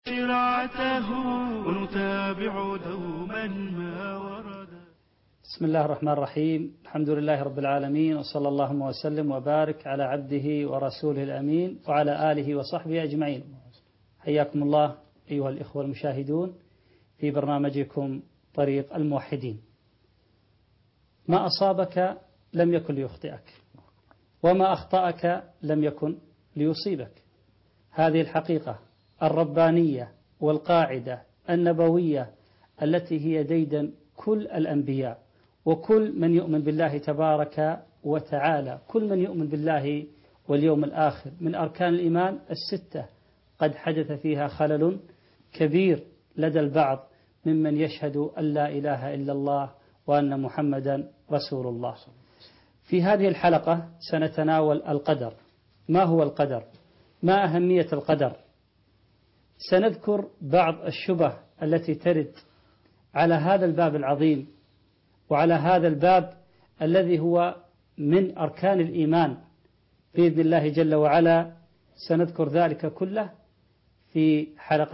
شرعته ونتابع دوما ما ورد. بسم الله الرحمن الرحيم. الحمد لله رب العالمين، وصلى اللهم وسلم وبارك على عبده ورسوله الأمين وعلى آله وصحبه أجمعين. حياكم الله أيها الإخوة المشاهدون في برنامجكم طريق الموحدين. ما أصابك لم يكن ليخطئك، وما أخطأك لم يكن ليصيبك. هذه الحقيقة الربانية والقاعدة النبوية التي هي ديدن كل الأنبياء وكل من يؤمن بالله تبارك وتعالى، كل من يؤمن بالله واليوم الآخر من أركان الإيمان الستة. قد حدث فيها خلل كبير لدى البعض ممن يشهد أن لا إله إلا الله وأن محمدا رسول الله. في هذه الحلقة سنتناول القدر. ما هو القدر؟ ما أهمية القدر؟ سنذكر بعض الشبه التي ترد على هذا الباب العظيم وعلى هذا الباب الذي هو من أركان الإيمان بإذن الله جل وعلا. سنذكر ذلك كله في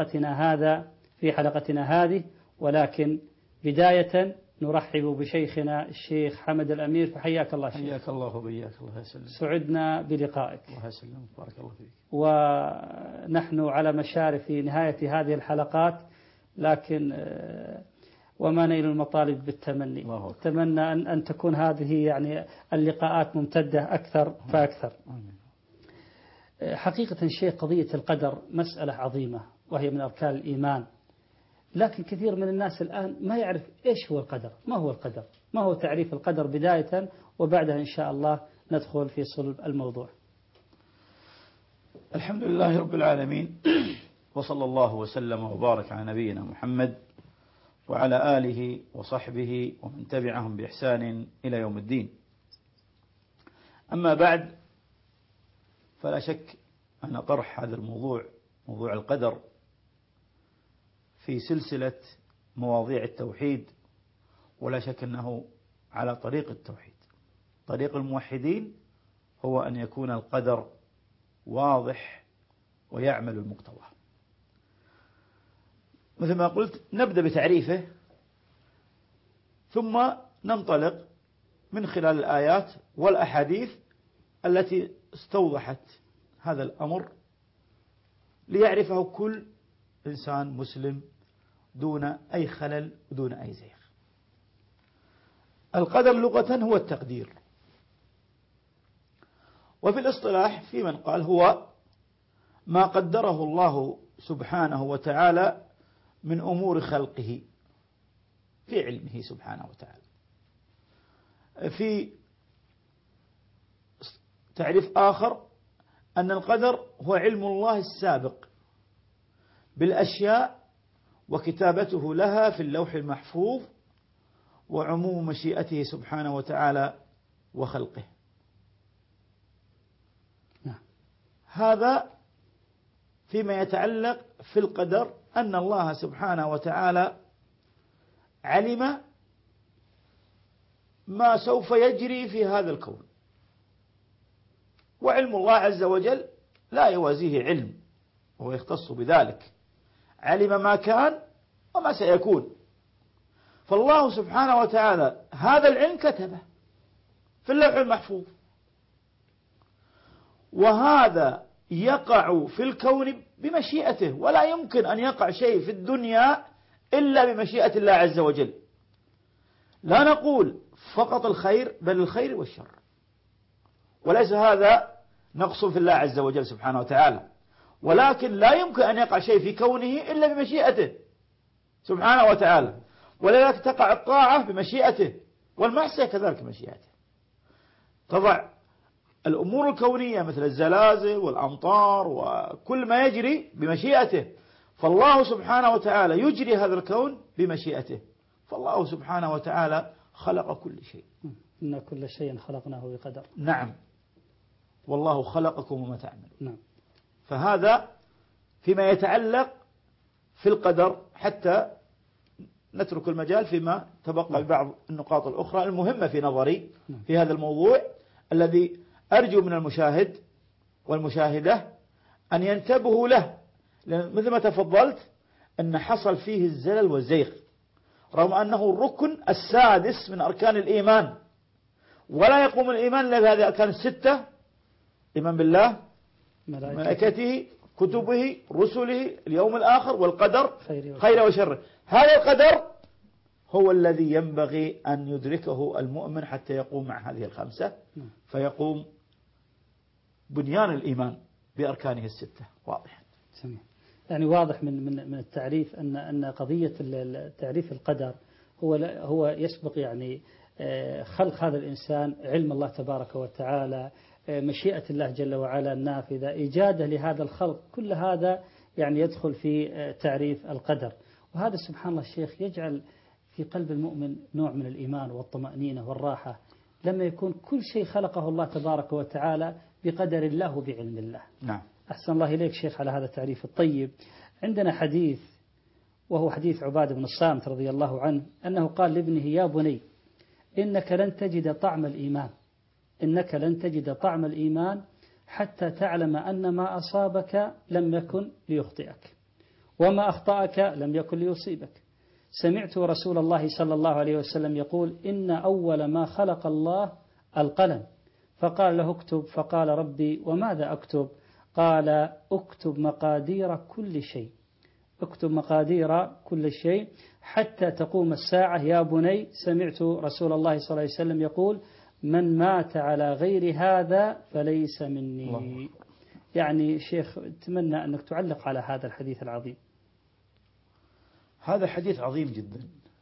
حلقتنا هذه، ولكن بداية نرحب بشيخنا الشيخ حمد الأمير. فحياك الله شيخ. حياك الله وبياك، الله يسلمك. سعدنا بلقائك. الله يسلمك، بارك الله فيك. ونحن على مشارف نهاية هذه الحلقات، لكن وما نيل المطالب بالتمني. أتمنى أن تكون هذه يعني اللقاءات ممتدة أكثر فأكثر. حقيقة شيء قضية القدر مسألة عظيمة وهي من أركان الإيمان، لكن كثير من الناس الآن ما يعرف إيش هو القدر. ما هو القدر؟ ما هو تعريف القدر بداية، وبعدها إن شاء الله ندخل في صلب الموضوع. الحمد لله رب العالمين، وصلى الله وسلم وبارك على نبينا محمد وعلى آله وصحبه ومن تبعهم بإحسان إلى يوم الدين. أما بعد، فلا شك أن طرح هذا الموضوع، موضوع القدر، في سلسلة مواضيع التوحيد، ولا شك أنه على طريق التوحيد. طريق الموحدين هو أن يكون القدر واضح ويعمل المقتضى. مثل ما قلت، نبدأ بتعريفه ثم ننطلق من خلال الآيات والأحاديث التي استوضحت هذا الأمر ليعرفه كل إنسان مسلم دون أي خلل ودون أي زيغ. القدر لغة هو التقدير، وفي الاصطلاح في من قال هو ما قدره الله سبحانه وتعالى من أمور خلقه في علمه سبحانه وتعالى. في تعريف آخر أن القدر هو علم الله السابق بالأشياء وكتابته لها في اللوح المحفوظ وعموم مشيئته سبحانه وتعالى وخلقه. هذا فيما يتعلق في القدر، أن الله سبحانه وتعالى علم ما سوف يجري في هذا الكون، وعلم الله عز وجل لا يوازيه علم، وهو يختص بذلك. علم ما كان وما سيكون، فالله سبحانه وتعالى هذا العلم كتبه في اللوح المحفوظ، وهذا يقع في الكون بمشيئته، ولا يمكن أن يقع شيء في الدنيا إلا بمشيئة الله عز وجل. لا نقول فقط الخير، بل الخير والشر، وليس هذا نقص في الله عز وجل سبحانه وتعالى، ولكن لا يمكن أن يقع شيء في كونه إلا بمشيئته سبحانه وتعالى، ولذلك تقع الطاعة بمشيئته، والمعصية كذلك بمشيئته. تضع الأمور الكونية مثل الزلازل والأمطار وكل ما يجري بمشيئته، فالله سبحانه وتعالى يجري هذا الكون بمشيئته. فالله سبحانه وتعالى خلق كل شيء. إن كل شيء خلقناه بقدر. نعم، والله خلقكم وما تعملون. نعم. فهذا فيما يتعلق في القدر، حتى نترك المجال فيما تبقى ببعض النقاط الأخرى المهمة في نظري في هذا الموضوع، الذي أرجو من المشاهد والمشاهدة أن ينتبهوا له، لأن مثل ما تفضلت أن حصل فيه الزلل والزيغ، رغم أنه الركن السادس من أركان الإيمان، ولا يقوم الإيمان إلا بهذه الأركان الستة: إيمان بالله، ملائكته، كتبه، رسله، اليوم الآخر، والقدر خير وشر. هذا القدر هو الذي ينبغي أن يدركه المؤمن حتى يقوم مع هذه الخمسة، فيقوم بنيان الإيمان بأركانه الستة. واضح؟ يعني واضح من التعريف أن قضية تعريف القدر هو يسبق يعني خلق هذا الإنسان، علم الله تبارك وتعالى، مشيئة الله جل وعلا النافذة، إيجاده لهذا الخلق، كل هذا يعني يدخل في تعريف القدر. وهذا سبحان الله الشيخ يجعل في قلب المؤمن نوع من الإيمان والطمأنينة والراحة، لما يكون كل شيء خلقه الله تبارك وتعالى بقدر الله وبعلم الله. نعم. أحسن الله إليك شيخ على هذا التعريف الطيب. عندنا حديث، وهو حديث عبادة بن الصامت رضي الله عنه، أنه قال لابنه: يا بني إنك لن تجد طعم الإيمان، إنك لن تجد طعم الإيمان حتى تعلم أن ما أصابك لم يكن ليخطئك، وما أخطأك لم يكن ليصيبك. سمعت رسول الله صلى الله عليه وسلم يقول: إن أول ما خلق الله القلم، فقال له: اكتب. فقال: ربي وماذا أكتب؟ قال: اكتب مقادير كل شيء، اكتب مقادير كل شيء حتى تقوم الساعة. يا بني سمعت رسول الله صلى الله عليه وسلم يقول: من مات على غير هذا فليس مني. الله. يعني شيخ أتمنى أنك تعلق على هذا الحديث العظيم. هذا حديث عظيم جدا،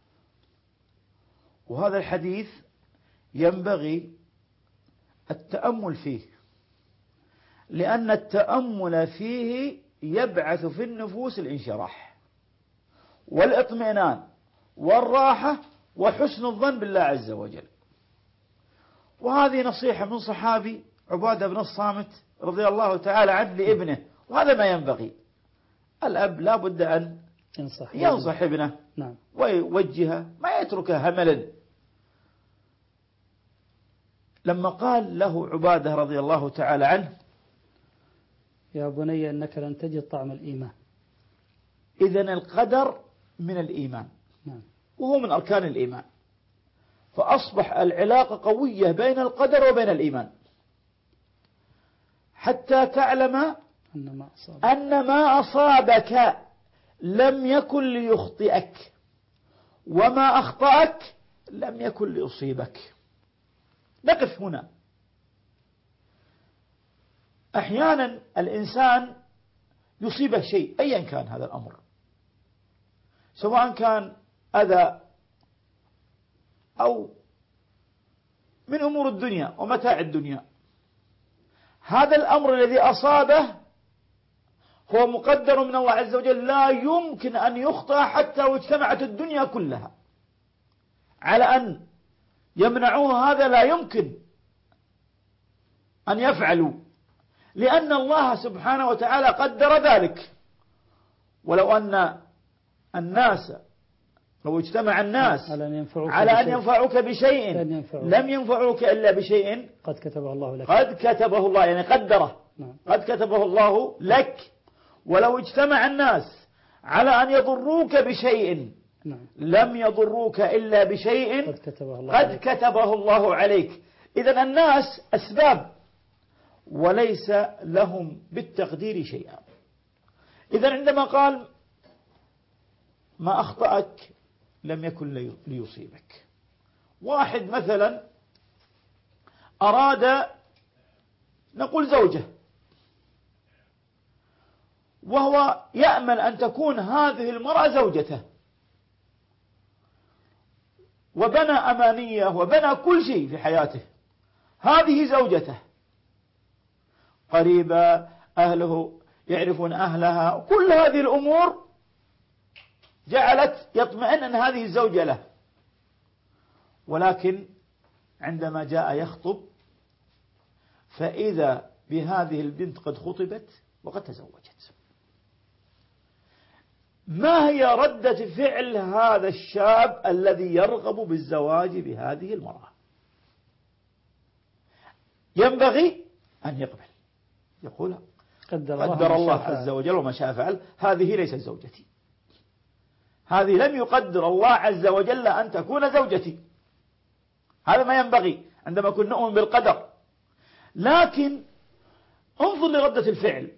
وهذا الحديث ينبغي التأمل فيه، لأن التأمل فيه يبعث في النفوس الانشراح والإطمئنان والراحة وحسن الظن بالله عز وجل. وهذه نصيحة من صحابي عبادة بن الصامت رضي الله تعالى عنه لابنه، وهذا ما ينبغي. الأب لا بد أن ينصح ابنه، نعم، ويوجهه، ما يتركه هملا. لما قال له عبادة رضي الله تعالى عنه: يا بني إنك لن تجد طعم الإيمان. إذن القدر من الإيمان، نعم، وهو من أركان الإيمان، فأصبح العلاقة قوية بين القدر وبين الإيمان، حتى تعلم أن ما أصابك لم يكن ليخطئك، وما أخطأك لم يكن ليصيبك. نقف هنا. أحيانا الإنسان يصيبه شيء أيا كان هذا الأمر، سواء كان أذى أو من أمور الدنيا ومتاع الدنيا. هذا الأمر الذي أصابه هو مقدر من الله عز وجل، لا يمكن أن يخطئ حتى واجتمعت الدنيا كلها على أن يمنعوه. هذا لا يمكن أن يفعلوا، لأن الله سبحانه وتعالى قدر ذلك. ولو أن الناس، لو اجتمع الناس على أن ينفعوك بشيء لم ينفعوك إلا بشيء قد كتبه الله لك، قد كتبه الله، يعني قدره، قد كتبه الله لك. ولو اجتمع الناس على أن يضروك بشيء لم يضروك إلا بشيء قد كتبه الله عليك. إذن الناس أسباب وليس لهم بالتقدير شيئا. إذن عندما قال: ما أخطأك لم يكن ليصيبك. واحد مثلا أراد، نقول زوجة، وهو يأمل أن تكون هذه المرأة زوجته، وبنى أمانية وبنى كل شيء في حياته، هذه زوجته، قريبة، أهله يعرفون أهلها، كل هذه الأمور جعلت يطمئن أن هذه الزوجة له. ولكن عندما جاء يخطب فإذا بهذه البنت قد خطبت وقد تزوجت. ما هي ردة فعل هذا الشاب الذي يرغب بالزواج بهذه المرأة؟ ينبغي أن يقبل، يقول قدر الله عز وجل وما شاء فعل، هذه ليست زوجتي، هذه لم يقدر الله عز وجل أن تكون زوجتي. هذا ما ينبغي عندما كنا نؤمن بالقدر. لكن انظر لردة الفعل،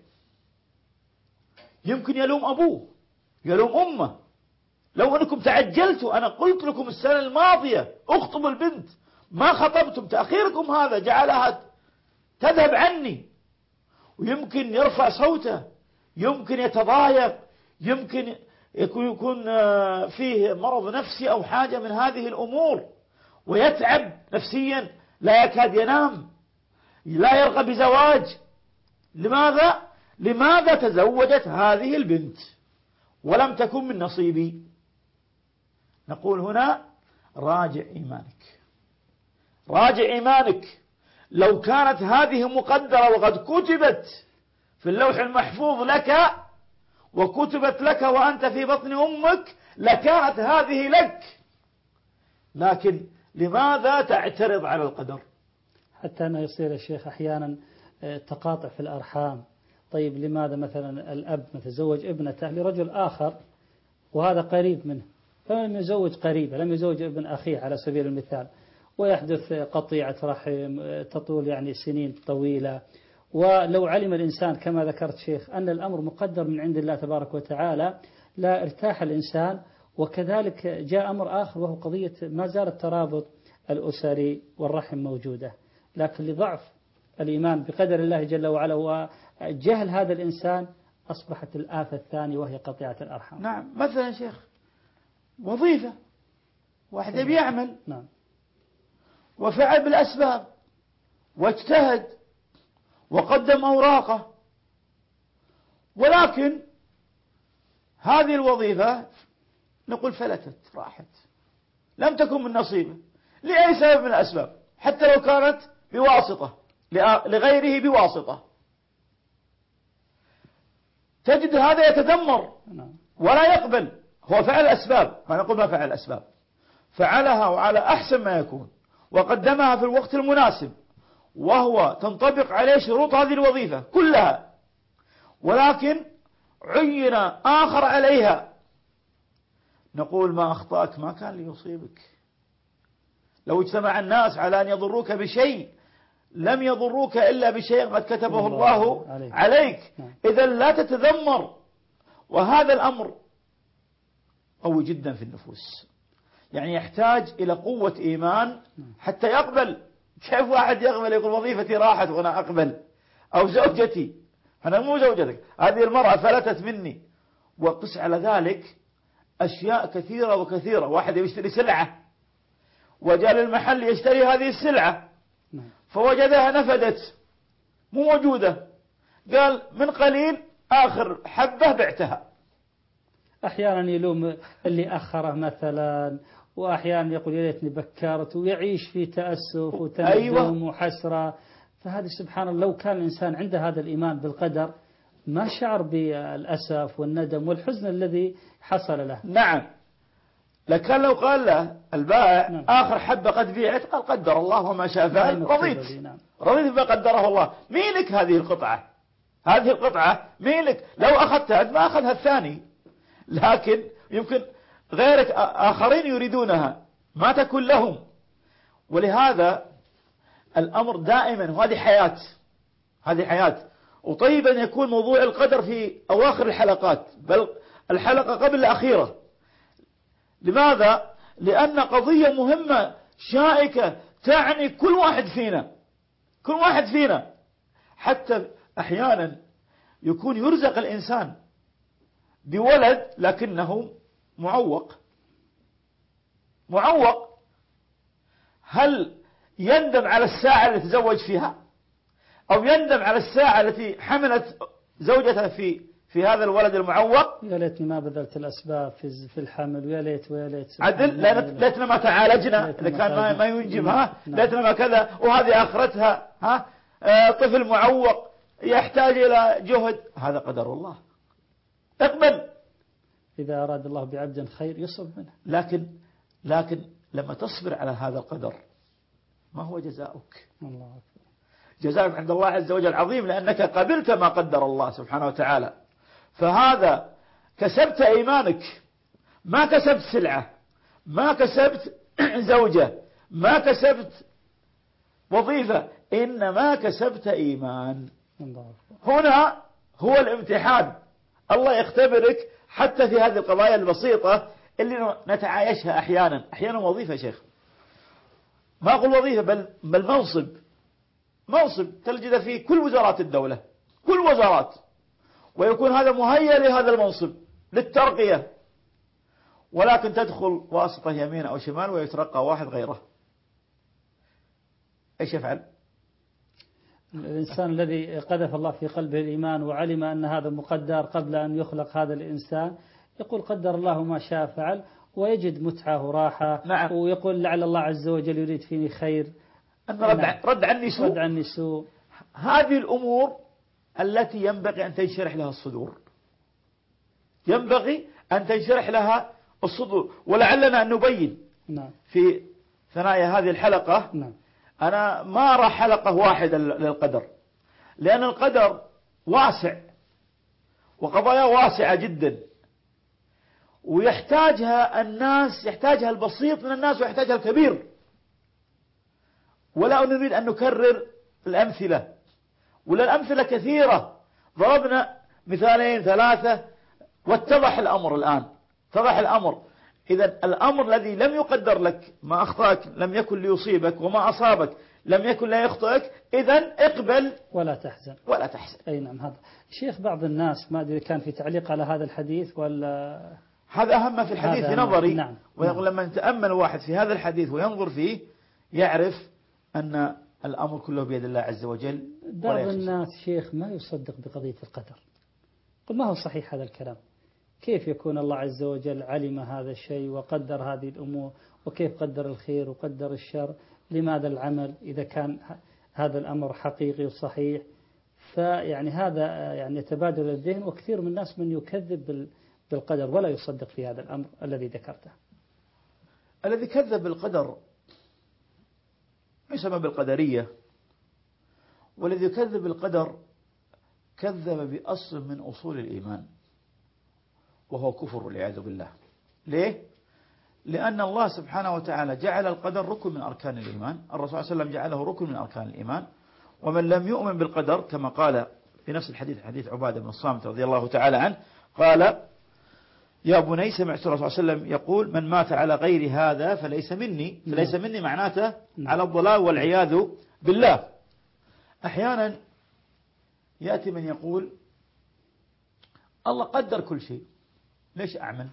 يمكن يلوم أبوه، يلوم أمه. لو أنكم تعجلتوا، أنا قلت لكم السنة الماضية اخطبوا البنت، ما خطبتم، تأخيركم هذا جعلها تذهب عني، ويمكن يرفع صوته، يمكن يتضايق، يمكن يكون فيه مرض نفسي أو حاجة من هذه الأمور، ويتعب نفسيا، لا يكاد ينام، لا يرغب بزواج. لماذا؟ لماذا تزوجت هذه البنت ولم تكن من نصيبي؟ نقول هنا راجع إيمانك، راجع إيمانك. لو كانت هذه مقدرة وقد كتبت في اللوح المحفوظ لك، وكتبت لك وأنت في بطن أمك، لكانت هذه لك. لكن لماذا تعترض على القدر؟ حتى أنه يصير يا شيخ أحيانا تقاطع في الأرحام. طيب لماذا مثلا الأب متزوج ابنته لرجل آخر وهذا قريب منه، فلم يزوج قريبه، لم يزوج ابن أخيه على سبيل المثال، ويحدث قطيعة رحم تطول يعني سنين طويلة. ولو علم الإنسان كما ذكرت شيخ أن الأمر مقدر من عند الله تبارك وتعالى لا ارتاح الإنسان. وكذلك جاء أمر آخر وهو قضية ما زال الترابط الأسري والرحم موجودة، لكن لضعف الإيمان بقدر الله جل وعلا وجهل هذا الإنسان أصبحت الآفة الثانية وهي قطيعة الأرحام. نعم. مثلا شيخ وظيفة واحد بيعمل، نعم، وفعل بالأسباب واجتهد وقدم أوراقه، ولكن هذه الوظيفة نقول فلتت، راحت، لم تكن من نصيبه لأي سبب من الأسباب، حتى لو كانت بواسطة لغيره بواسطة. تجد هذا يتذمر ولا يقبل. هو فعل الأسباب، ما نقول ما فعل الأسباب، فعلها وعلى أحسن ما يكون، وقدمها في الوقت المناسب، وهو تنطبق عليه شروط هذه الوظيفة كلها، ولكن عين آخر عليها. نقول ما أخطأك ما كان ليصيبك. لو اجتمع الناس على أن يضروك بشيء لم يضروك إلا بشيء قد كتبه الله عليك. إذا لا تتذمر. وهذا الأمر قوي جدا في النفوس، يعني يحتاج إلى قوة إيمان حتى يقبل. كيف واحد يقبل يقول وظيفتي راحت وأنا أقبل؟ أو زوجتي، أنا مو زوجتك، هذه المرأة فلتت مني. وقس على ذلك أشياء كثيرة وكثيرة. واحد يشتري سلعة وجاء للمحل يشتري هذه السلعة فوجدها نفدت مو موجودة، قال من قليل آخر حبة بعتها. أحيانا يلوم اللي أخره مثلا، وأحيانا يقول يا ليتني بكرت، ويعيش في تأسف وتندم وحسرة. فهذا سبحان الله، لو كان الإنسان عنده هذا الإيمان بالقدر ما شعر بالأسف والندم والحزن الذي حصل له. نعم. لكن لو قال له البائع آخر حبة قد بيعت، قال قدر الله وما شاء فعل، رضيت، رضيت بما قدره الله. ميلك هذه القطعة، هذه القطعة ميلك، لو أخذتها ما أخذها الثاني، لكن يمكن غيرك آخرين يريدونها ما تكون لهم. ولهذا الأمر دائما، وهذه حياة، هذه حياة. وطيب أن يكون موضوع القدر في أواخر الحلقات، بل الحلقة قبل الأخيرة. لماذا؟ لأن قضية مهمة شائكة تعني كل واحد فينا، كل واحد فينا. حتى أحيانا يكون يرزق الإنسان بولد لكنه معوق، معوق. هل يندم على الساعة التي تزوج فيها، أو يندم على الساعة التي حملت زوجته في هذا الولد المعوق؟ يا ليتني ما بذلت الأسباب في الحمل، ويا ليت ويا ليت عدل، ليتنا ما تعالجنا إذا كان ما ينجبها، ليتنا ما كذا، وهذه آخرتها طفل معوق يحتاج إلى جهد. هذا قدر الله، اقبل. إذا أراد الله بعبد خير يصب منه. لكن لما تصبر على هذا القدر ما هو جزاؤك؟ الله أكبر. جزاك عند الله عز وجل عظيم، لأنك قبلت ما قدر الله سبحانه وتعالى. فهذا كسبت إيمانك، ما كسبت سلعة، ما كسبت زوجة، ما كسبت وظيفة، إنما كسبت إيمان. هنا هو الامتحان، الله يختبرك حتى في هذه القضايا البسيطة اللي نتعايشها أحيانا وظيفة يا شيخ، ما أقول وظيفة بل منصب تجد فيه كل وزارات الدولة، كل وزارات، ويكون هذا مهيأ لهذا المنصب للترقية، ولكن تدخل واسطة يمين أو شمال ويترقى واحد غيره، إيش يفعل؟ الإنسان الذي قذف الله في قلبه الإيمان وعلم أن هذا مقدر قبل أن يخلق هذا الإنسان، يقول قدر الله ما شاء فعل، ويجد متعة وراحة. نعم. ويقول لعل الله عز وجل يريد فيني خير، رد عني سوء. هذه الأمور التي ينبغي أن تنشرح لها الصدور، ينبغي أن تنشرح لها الصدور. ولعلنا أن نبين في ثنايا هذه الحلقة. أنا ما أرى حلقة واحدة للقدر، لأن القدر واسع وقضايا واسعة جدا، ويحتاجها الناس، يحتاجها البسيط من الناس ويحتاجها الكبير. ولا نريد أن نكرر الأمثلة، ولا الأمثلة كثيرة، ضربنا مثالين ثلاثة واتضح الأمر الآن، اتضح الأمر. إذا الأمر الذي لم يقدر لك، ما أخطأك لم يكن ليصيبك، وما أصابك لم يكن لا يخطئك، إذا اقبل ولا تحزن. أي نعم. هذا شيخ بعض الناس ما أدري كان في تعليق على هذا الحديث ولا هذا أهم ما في الحديث في نظري. نعم. ويقول لما يتأمل واحد في هذا الحديث وينظر فيه يعرف أن الأمر كله بيد الله عز وجل. بعض الناس شيخ ما يصدق بقضية القدر، قل ما هو صحيح هذا الكلام؟ كيف يكون الله عز وجل علم هذا الشيء وقدر هذه الأمور، وكيف قدر الخير وقدر الشر؟ لماذا العمل إذا كان هذا الأمر حقيقي وصحيح؟ فيعني هذا يعني يتبادل الذهن، وكثير من الناس من يكذب بالقدر ولا يصدق في هذا الأمر الذي ذكرته. الذي كذب بالقدر يسمى بالقدرية، والذي يكذب بالقدر كذب بأصل من أصول الإيمان، وهو كفر والعياذ بالله. ليه؟ لأن الله سبحانه وتعالى جعل القدر ركن من أركان الإيمان، الرسول صلى الله عليه وسلم جعله ركن من أركان الإيمان. ومن لم يؤمن بالقدر كما قال في نفس الحديث، حديث عبادة بن الصامت رضي الله تعالى عنه، قال: يا بني سمعت الرسول صلى الله عليه وسلم يقول: من مات على غير هذا فليس مني. فليس مني معناته على الضلال والعياذ بالله. أحيانا يأتي من يقول: الله قدر كل شيء، ليش أعمل؟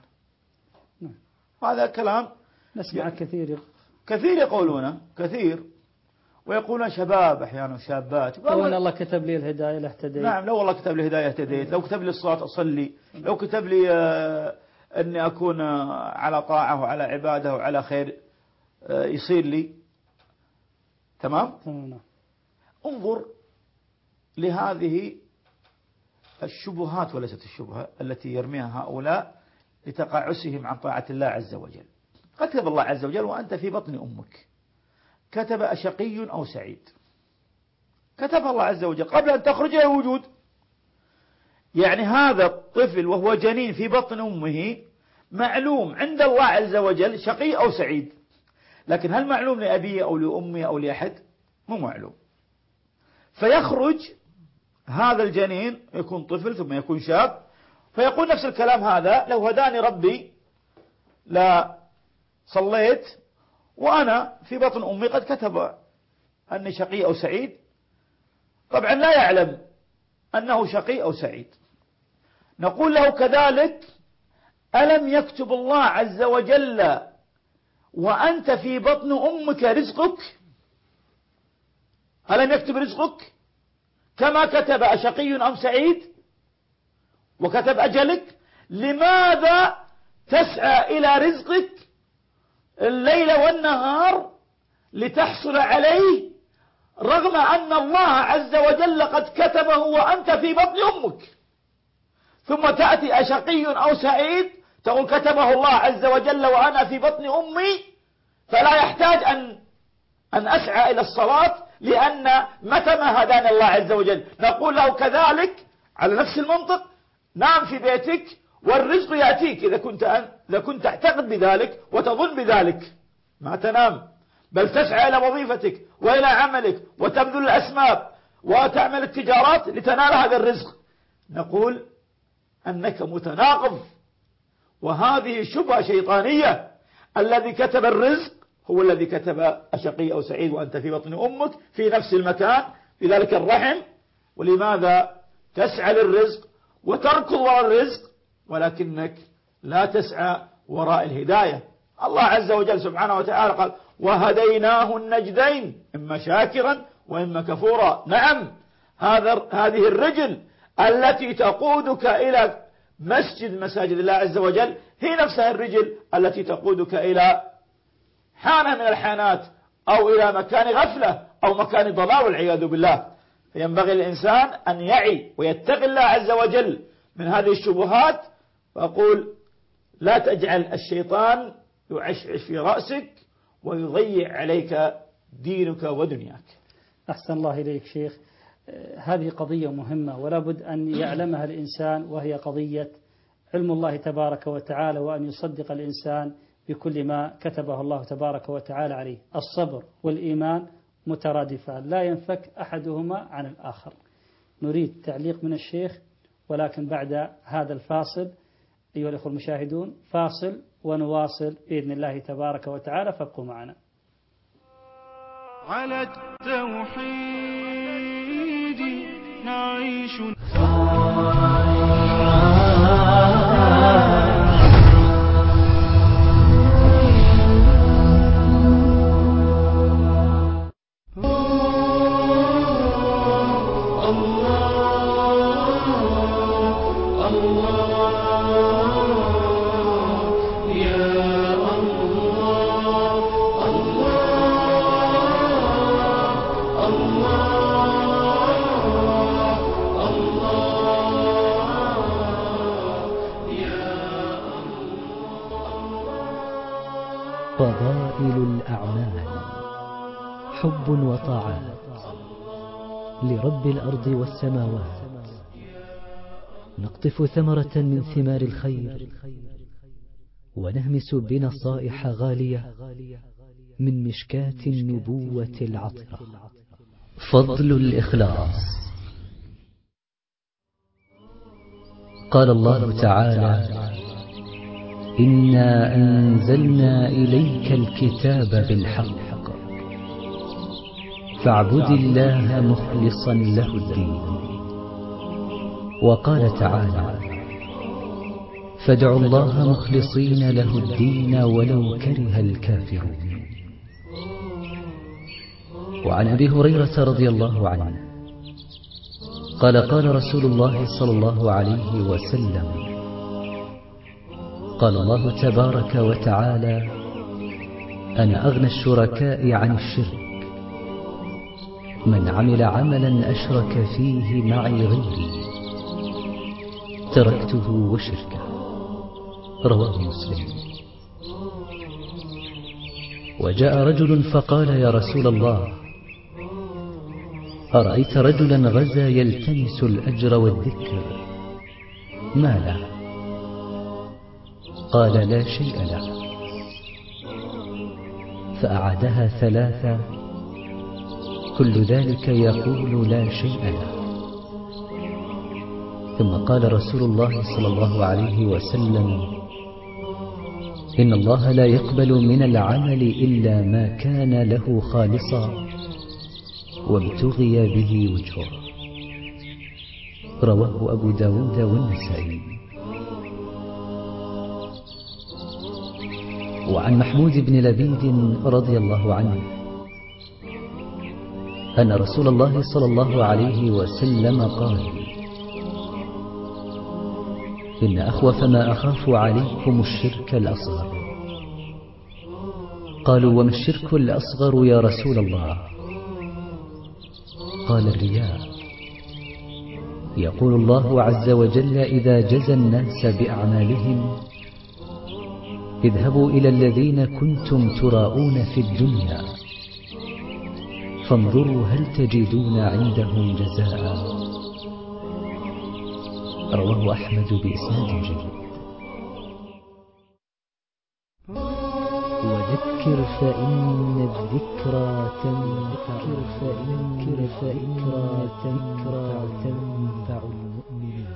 هذا كلام نسمع كثير يقولونه، كثير، ويقولون شباب أحيانا شابات، لو أن الله كتب لي الهداية لاهتديت. نعم، لو الله كتب لي الهداية اهتديت، لو كتب لي الصلاة أصلي، لو كتب لي أني أكون على طاعة وعلى عبادة وعلى خير يصير لي. تمام؟ انظر لهذه الشبهات وليست الشبهة التي يرميها هؤلاء لتقاعسهم عن طاعة الله عز وجل. كتب الله عز وجل وأنت في بطن أمك، كتب أشقي أو سعيد، كتب الله عز وجل قبل أن تخرج إلى الوجود. يعني هذا الطفل وهو جنين في بطن أمه معلوم عند الله عز وجل شقي أو سعيد، لكن هل معلوم لأبيه أو لأمي أو لأحد؟ مو معلوم. فيخرج هذا الجنين، يكون طفل ثم يكون شاب، فيقول نفس الكلام هذا: لو هداني ربي لا صليت وأنا في بطن أمي قد كتب أني شقي أو سعيد. طبعا لا يعلم أنه شقي أو سعيد. نقول له كذلك: ألم يكتب الله عز وجل وأنت في بطن أمك رزقك؟ ألم يكتب رزقك كما كتب أشقي أم سعيد وكتب أجلك؟ لماذا تسعى إلى رزقك الليل والنهار لتحصل عليه رغم أن الله عز وجل قد كتبه وأنت في بطن أمك؟ ثم تأتي أشقي أو سعيد تقول كتبه الله عز وجل وأنا في بطن أمي، فلا يحتاج أن أن أسعى إلى الصلاة لأن متى ما هداني الله عز وجل. نقول له كذلك على نفس المنطق نام في بيتك والرزق يأتيك إذا كنت تعتقد بذلك وتظن بذلك، ما تنام بل تسعى إلى وظيفتك وإلى عملك وتبذل الأسباب وتعمل التجارات لتنال هذا الرزق. نقول أنك متناقض، وهذه شبهة شيطانية. الذي كتب الرزق هو الذي كتب أشقي أو سعيد وأنت في بطن أمك في نفس المكان في ذلك الرحم. ولماذا تسعى للرزق وتركض وراء الرزق ولكنك لا تسعى وراء الهداية؟ الله عز وجل سبحانه وتعالى قال وهديناه النجدين إما شاكرا وإما كفورا. نعم، هذه الرجل التي تقودك إلى مسجد الله عز وجل هي نفسها الرجل التي تقودك إلى حانة من الحانات أو إلى مكان غفلة أو مكان ضلال والعياذ بالله. فينبغي الإنسان أن يعي ويتقي الله عز وجل من هذه الشبهات. فأقول لا تجعل الشيطان يعشعش في رأسك ويضيع عليك دينك ودنياك. أحسن الله إليك شيخ. هذه قضية مهمة ولا بد أن يعلمها الإنسان، وهي قضية علم الله تبارك وتعالى، وأن يصدق الإنسان بكل ما كتبه الله تبارك وتعالى عليه. الصبر والإيمان مترادفان لا ينفك أحدهما عن الآخر. نريد تعليق من الشيخ ولكن بعد هذا الفاصل أيها الأخوة المشاهدون، فاصل ونواصل بإذن الله تبارك وتعالى، فابقوا معنا. على التوحيد نعيش. فضائل الأعمال حب وطاعات لرب الأرض والسماوات، نقطف ثمرة من ثمار الخير ونهمس بنصائح غالية من مشكاة النبوة العطرة. فضل الإخلاص. قال الله تعالى إنا أنزلنا إليك الكتاب بالحق فاعبد الله مخلصا له الدين. وقال تعالى فادعوا الله مخلصين له الدين ولو كره الكافرون. وعن أبي هريرة رضي الله عنه قال قال رسول الله صلى الله عليه وسلم قال الله تبارك وتعالى أنا أغنى الشركاء عن الشرك، من عمل عملا أشرك فيه معي غيري تركته وشركه. رواه مسلم. وجاء رجل فقال يا رسول الله أرأيت رجلا غزا يلتمس الأجر والذكر ما له؟ قال لا شيء له. فأعادها ثلاثة كل ذلك يقول لا شيء له. ثم قال رسول الله صلى الله عليه وسلم إن الله لا يقبل من العمل إلا ما كان له خالصا وابتغي به وجهه. رواه أبو داود والنسائي. وعن محمود بن لبيد رضي الله عنه أن رسول الله صلى الله عليه وسلم قال إن أخوف ما أخاف عليكم الشرك الأصغر. قالوا وما الشرك الأصغر يا رسول الله؟ قال الرياء. يقول الله عز وجل إذا جزى الناس بأعمالهم اذهبوا إلى الذين كنتم تراءون في الدنيا فانظروا هل تجدون عندهم جزاء. رواه أحمد بإسناد جيد. وذكر فإن الذكرى تنفع المؤمنين.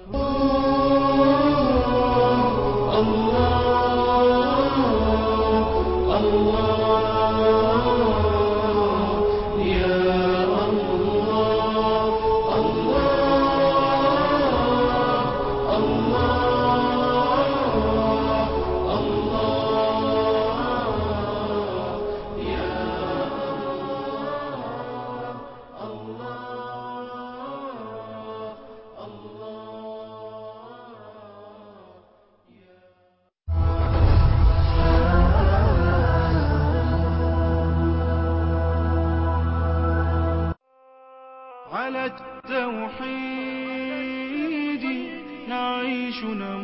على التوحيد نعيش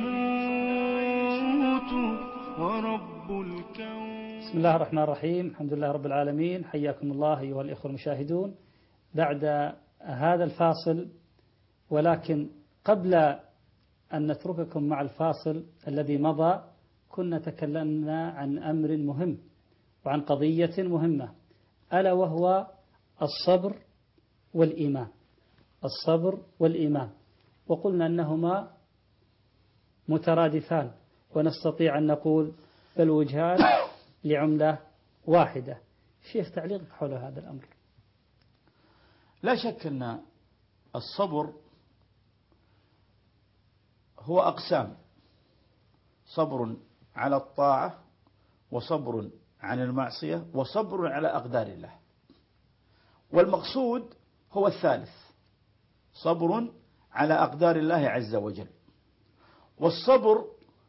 نموت ورب الكون. بسم الله الرحمن الرحيم. الحمد لله رب العالمين. حياكم الله أيها الإخوة المشاهدون بعد هذا الفاصل، ولكن قبل أن نترككم مع الفاصل الذي مضى كنا تكلمنا عن أمر مهم وعن قضية مهمة، ألا وهو الصبر والإيمان. الصبر والإيمان، وقلنا أنهما مترادفان، ونستطيع أن نقول بل وجهان لعملة واحدة. شيخ، تعليقك حول هذا الأمر؟ لا شك أن الصبر هو أقسام: صبر على الطاعة، وصبر عن المعصية، وصبر على أقدار الله. والمقصود هو الثالث، صبر على أقدار الله عز وجل. والصبر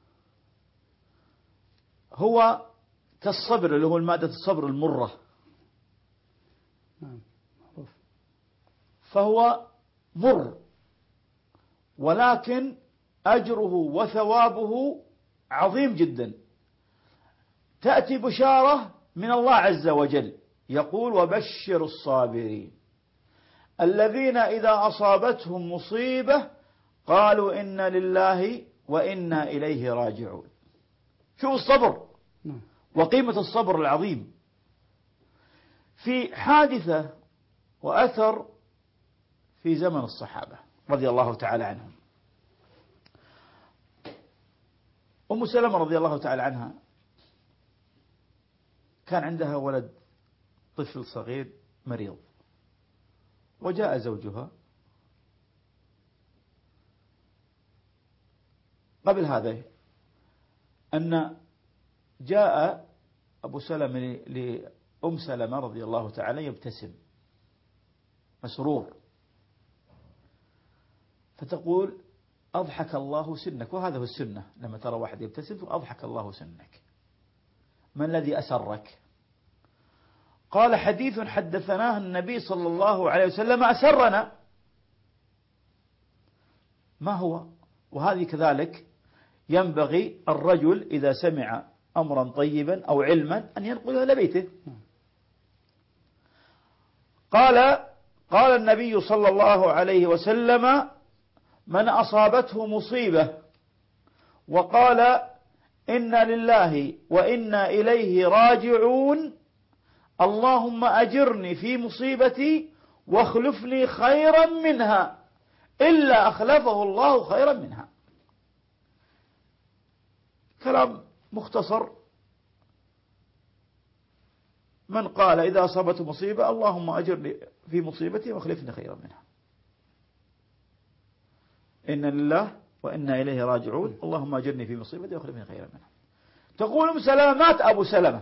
هو كالصبر اللي هو المادة الصبر المرة، فهو مر، ولكن أجره وثوابه عظيم جدا. تأتي بشارة من الله عز وجل، يقول: وبشر الصابرين الذين إذا أصابتهم مصيبة قالوا إنا لله وإنا إليه راجعون. شوف الصبر وقيمة الصبر العظيم. في حادثة وأثر في زمن الصحابة رضي الله تعالى عنهم، أم سلمة رضي الله تعالى عنها كان عندها ولد، طفل صغير مريض، وجاء زوجها. قبل هذا أن جاء أبو سلمة لأم سلمة رضي الله تعالى يبتسم مسرور، فتقول: أضحك الله سنك. وهذا هو السنة، لما ترى واحد يبتسم أضحك الله سنك. ما الذي أسرك؟ قال: حديث حدثناه النبي صلى الله عليه وسلم أسرنا. ما هو؟ وهذه كذلك ينبغي الرجل إذا سمع أمرا طيبا أو علما أن ينقله إلى بيته. قال النبي صلى الله عليه وسلم: من أصابته مصيبة وقال إنا لله وإنا إليه راجعون اللهم أجرني في مصيبتي واخلفني خيرا منها، إلا أخلفه الله خيرا منها. كلام مختصر. من قال إذا أصابته مصيبة اللهم أجرني في مصيبتي واخلفني خيرا منها، إنا لله وإنا إليه راجعون اللهم أجرني في مصيبتي واخلفني خيرا منها. تقول أم سلمة: مات أبو سلمة،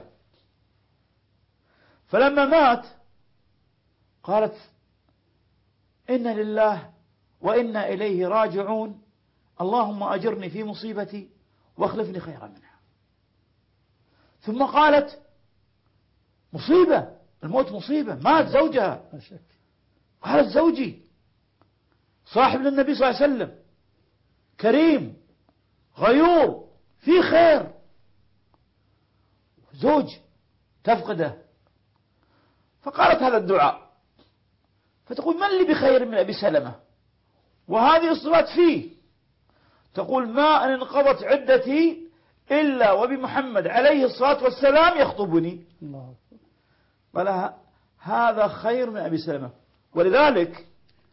فلما مات قالت: إنا لله وإنا إليه راجعون اللهم أجرني في مصيبتي واخلفني خيرا منها. ثم قالت: مصيبة، الموت مصيبة، مات زوجها. قالت: زوجي صاحب للنبي صلى الله عليه وسلم، كريم غيور في خير، زوج تفقده. فقالت هذا الدعاء. فتقول من لي بخير من أبي سلمة، وهذه الصفات فيه. تقول ما أن انقضت عدتي إلا وبمحمد عليه الصلاة والسلام يخطبني. الله. قال هذا خير من أبي سلمة. ولذلك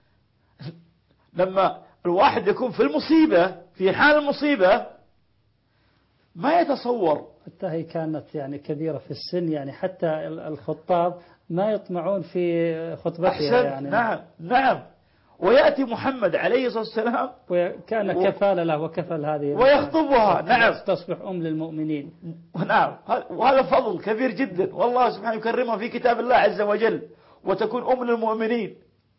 لما الواحد يكون في المصيبة، في حال المصيبة، ما يتصور. حتى هي كانت يعني كبيرة في السن، يعني حتى الخطاب ما يطمعون في خطبتها يعني. نعم نعم. ويأتي محمد عليه الصلاة والسلام وكان كفالة له وكفل هذه ويخطبها. نعم. تصبح أم للمؤمنين. نعم. وهذا فضل كبير جدا، والله سبحانه يكرمها في كتاب الله عز وجل، وتكون أم للمؤمنين.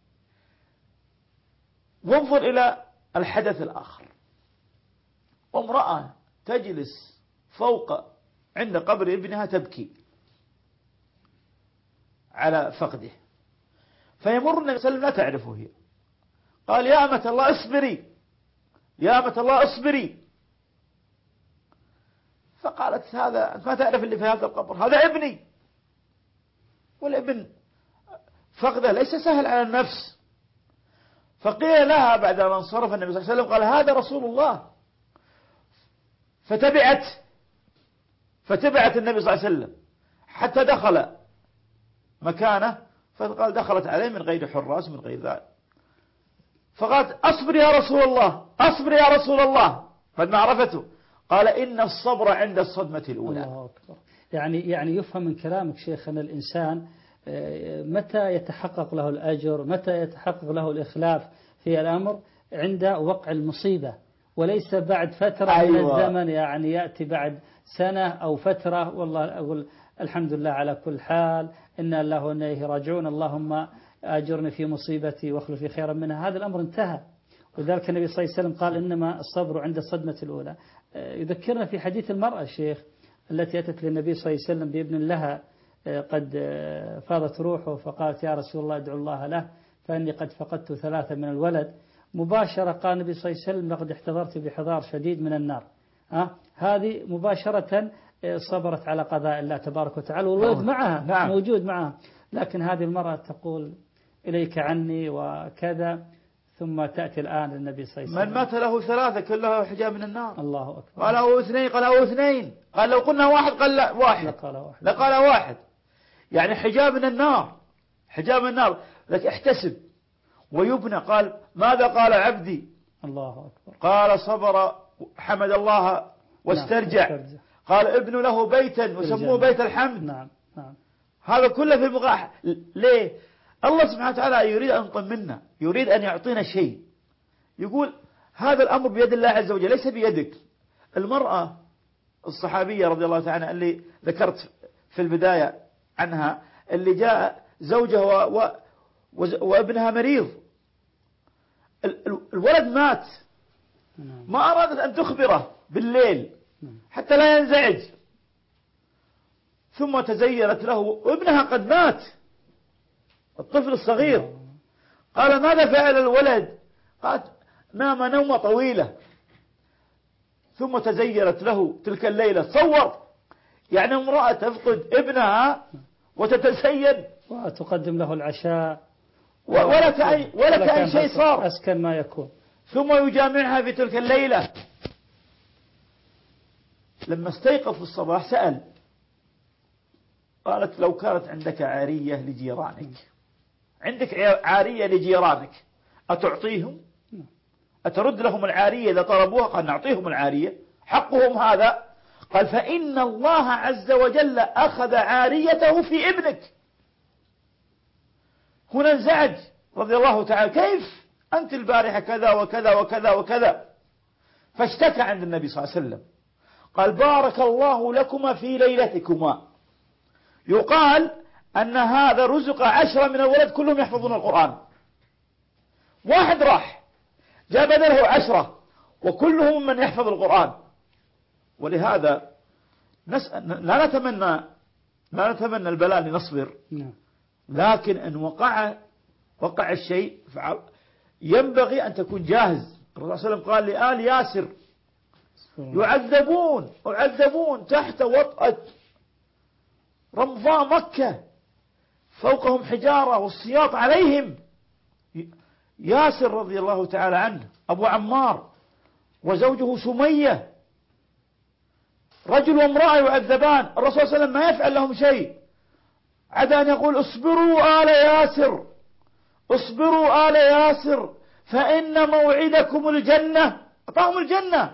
وانظر إلى الحدث الآخر. امرأة تجلس فوق عند قبر ابنها تبكي على فقده، فيمر النبي صلى الله عليه وسلم لا تعرفه هي. قال يا أمة الله اصبري، يا أمة الله اصبري. فقالت هذا أنت ما تعرف اللي في هذا القبر، هذا ابني. والابن فقده ليس سهل على النفس. فقيل لها بعد أن انصرف النبي صلى الله عليه وسلم قال هذا رسول الله. فتبعت النبي صلى الله عليه وسلم حتى دخل مكانه، فقال دخلت عليه من غير حراس من غير ذلك. فقالت أصبر يا رسول الله، أصبر يا رسول الله. بعد ما عرفته قال إن الصبر عند الصدمة الأولى. الله أكبر. يعني يفهم من كلامك شيخ أن الإنسان متى يتحقق له الأجر، متى يتحقق له الإخلاف في الأمر عند وقع المصيبة، وليس بعد فترة من الزمن، يعني يأتي بعد سنة أو فترة والله أقول الحمد لله على كل حال، إنا الله وإليه راجعون، اللهم أجرني في مصيبتي واخلف خيرا منها. هذا الأمر انتهى. وذلك النبي صلى الله عليه وسلم قال إنما الصبر عند الصدمة الأولى. يذكرنا في حديث المرأة الشيخ التي أتت للنبي صلى الله عليه وسلم بابن لها قد فاضت روحه، فقالت يا رسول الله ادعو الله له فإني قد فقدت 3 من الولد. مباشرة قال النبي صلى الله عليه وسلم لقد احتضرت بحذار شديد من النار. هذه مباشرة صبرت على قضاء الله تبارك وتعالى، والولد معها. نعم. موجود معها. لكن هذه المرأة تقول إليك عني وكذا، ثم تأتي الآن للنبي صلى الله عليه وسلم من مات له 3 كلها حجاب من النار. الله أكبر. قال أو 2 قال أو 2 قال لو قلنا 1 قال لا 1 لقال 1. يعني حجاب من النار، حجاب من النار. لك احتسب ويبنى. قال ماذا قال عبدي؟ الله أكبر. قال صبر حمد الله واسترجع. قال ابن له بيتا وسموه بيت الحمد. نعم نعم. هذا كله في المقاح. ليه؟ الله سبحانه وتعالى يريد أن يطمنا، يريد أن يعطينا شيء. يقول هذا الأمر بيد الله عز وجل ليس بيدك. المرأة الصحابية رضي الله تعالى عنها اللي ذكرت في البداية عنها، اللي جاء زوجها وابنها مريض، الولد مات، ما أرادت أن تخبره بالليل حتى لا ينزعج، ثم تزينت له وابنها قد مات، الطفل الصغير. قال ماذا فعل الولد؟ قالت نام نومة طويلة، ثم تزينت له تلك الليلة. تصور يعني امرأة تفقد ابنها وتتزين وتقدم له العشاء ولا كأي شيء صار، أسكن ما يكون، ثم يجامعها في تلك الليلة. لما استيقظ في الصباح سأل، قالت لو كانت عندك عارية لجيرانك، عندك عارية لجيرانك أتعطيهم؟ أترد لهم العارية إذا طلبوها؟ قال نعطيهم العارية، حقهم هذا. قال فإن الله عز وجل أخذ عاريته في ابنك. هنا انزعج رضي الله تعالى، كيف أنت البارحة كذا وكذا وكذا وكذا، فاشتكى عند النبي صلى الله عليه وسلم. قال بارك الله لكما في ليلتكما. يقال أن هذا رزق 10 من الولد كلهم يحفظون القرآن، واحد راح جاء بدله 10 وكلهم من يحفظ القرآن. ولهذا لا نتمنى البلاء لنصبر، لكن إن وقع الشيء ينبغي أن تكون جاهز. الرسول صلى الله عليه وسلم قال لآل ياسر يعذبون تحت وطأة رمضاء مكة، فوقهم حجارة والسياط عليهم. ياسر رضي الله تعالى عنه، أبو عمار، وزوجه سمية، رجل وامرأة يعذبان، الرسول صلى الله عليه وسلم ما يفعل لهم شيء عدا أن يقول اصبروا آل ياسر، اصبروا آل ياسر فإن موعدكم الجنة. أعطاهم الجنة،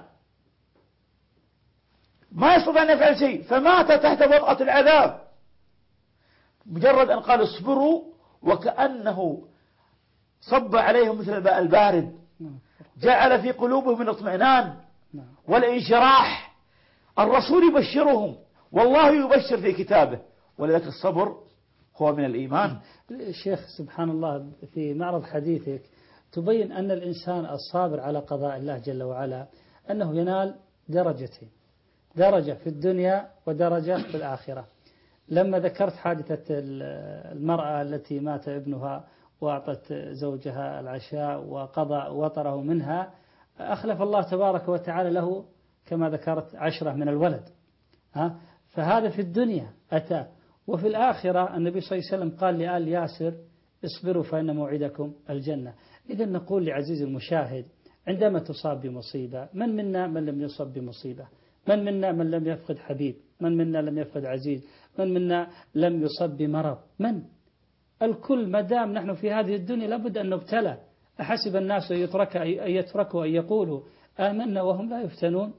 ما يستطيع أن يفعل شيء، فمات تحت وطأة العذاب. مجرد أن قال اصبروا وكأنه صب عليهم مثل الماء البارد، جعل في قلوبهم الاطمئنان والانشراح. الرسول يبشرهم والله يبشر في كتابه، ولذلك الصبر هو من الإيمان. الشيخ سبحان الله في معرض حديثك تبين أن الإنسان الصابر على قضاء الله جل وعلا أنه ينال درجتين، درجة في الدنيا ودرجة في الآخرة. لما ذكرت حادثة المرأة التي مات ابنها وأعطت زوجها العشاء وقضى وطره منها، أخلف الله تبارك وتعالى له كما ذكرت 10 من الولد. فهذا في الدنيا أتى، وفي الآخرة النبي صلى الله عليه وسلم قال لآل ياسر اصبروا فإن موعدكم الجنة. إذا نقول لعزيز المشاهد عندما تصاب بمصيبة، من منا من لم يصب بمصيبة؟ من منا من لم يفقد حبيب؟ من منا لم يفقد عزيز؟ من منا لم يصب بمرض؟ من؟ الكل ما دام نحن في هذه الدنيا لابد أن نبتلى. أحسب الناس أن يتركوا أن يقولوا آمنا وهم لا يفتنون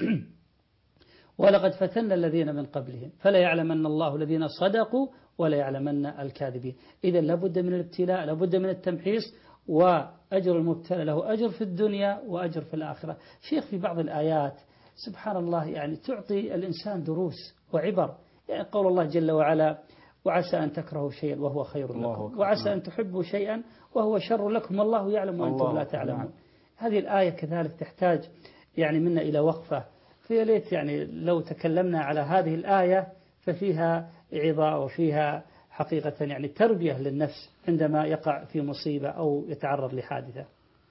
ولقد فتنا الذين من قبلهم فلا يعلمن الله الذين صدقوا ولا يعلمن الكاذبين. إذا لابد من الابتلاء، لابد من التمحيص، وأجر المبتلى له أجر في الدنيا وأجر في الآخرة. شيخ في بعض الآيات سبحان الله يعني تعطي الإنسان دروس وعبر، يعني قول الله جل وعلا وعسى أن تكرهوا شيئا وهو خير لكم، وعسى أن تحبوا شيئا وهو شر لكم والله يعلم وأنتم لا تعلمون. هذه الآية كذلك تحتاج يعني منا إلى وقفة، في ليت يعني لو تكلمنا على هذه الآية ففيها عظة وفيها حقيقة يعني تربية للنفس عندما يقع في مصيبة أو يتعرض لحادثة.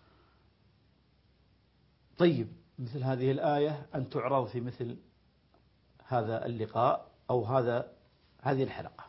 طيب، مثل هذه الآية أن تعرض في مثل هذا اللقاء أو هذه الحلقة.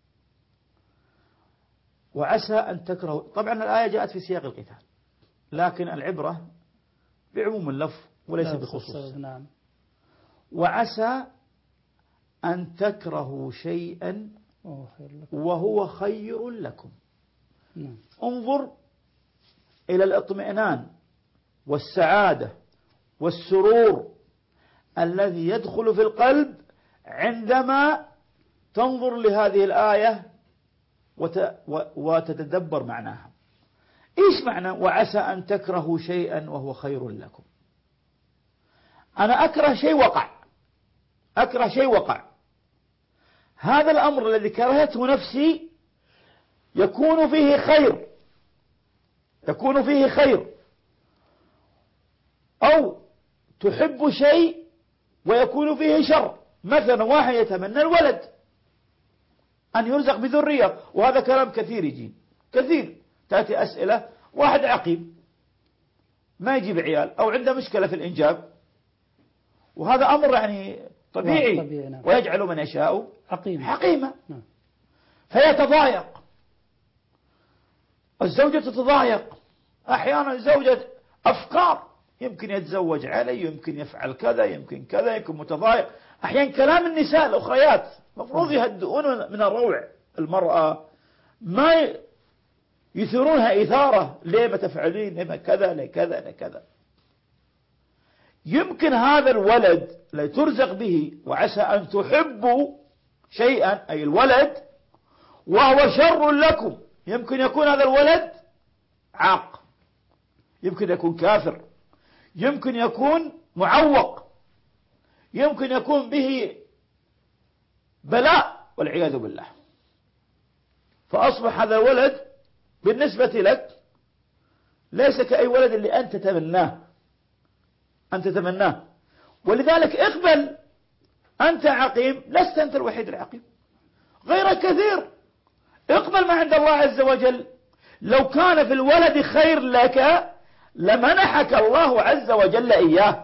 وعسى أن تكرهوا، طبعا الآية جاءت في سياق القتال، لكن العبرة بعموم اللفظ وليس بخصوص. نعم. وعسى أن تكرهوا شيئا وهو خير لكم. انظر إلى الاطمئنان والسعادة والسرور الذي يدخل في القلب عندما تنظر لهذه الآية وتتدبر معناها. إيش معنى وعسى أن تكرهوا شيئا وهو خير لكم؟ أنا أكره شيء وقع، أكره شيء وقع، هذا الأمر الذي كرهته نفسي يكون فيه خير، يكون فيه خير. أو تحب شيء ويكون فيه شر، مثلا واحد يتمنى الولد أن يرزق بذرية، وهذا كلام كثير يجي كثير، تأتي أسئلة واحد عقيم ما يجيب عيال أو عنده مشكلة في الإنجاب، وهذا أمر يعني طبيعي، نعم. ويجعل من يشاء حقيمة نعم. فيتضايق، الزوجة تتضايق، أحيانا الزوجة أفكار، يمكن يتزوج علي، يمكن يفعل كذا، يمكن كذا، يكون متضايق. أحيانا كلام النساء الأخريات مفروض يهدئون من الروع المرأة، ما يثيرونها إثارة، ليه ما تفعلين، ليه ما كذا، ليه كذا، ليه كذا. يمكن هذا الولد لا ترزق به، وعسى أن تحبوا شيئا أي الولد وهو شر لكم، يمكن يكون هذا الولد عاق، يمكن يكون كافر، يمكن يكون معوق، يمكن يكون به بلاء والعياذ بالله. فأصبح هذا الولد بالنسبة لك ليس كأي ولد اللي أنت تتمناه، أنت تتمناه. ولذلك اقبل، أنت عقيم، لست أنت الوحيد العقيم، غيرك كثير. اقبل ما عند الله عز وجل، لو كان في الولد خير لك لمنحك الله عز وجل إياه.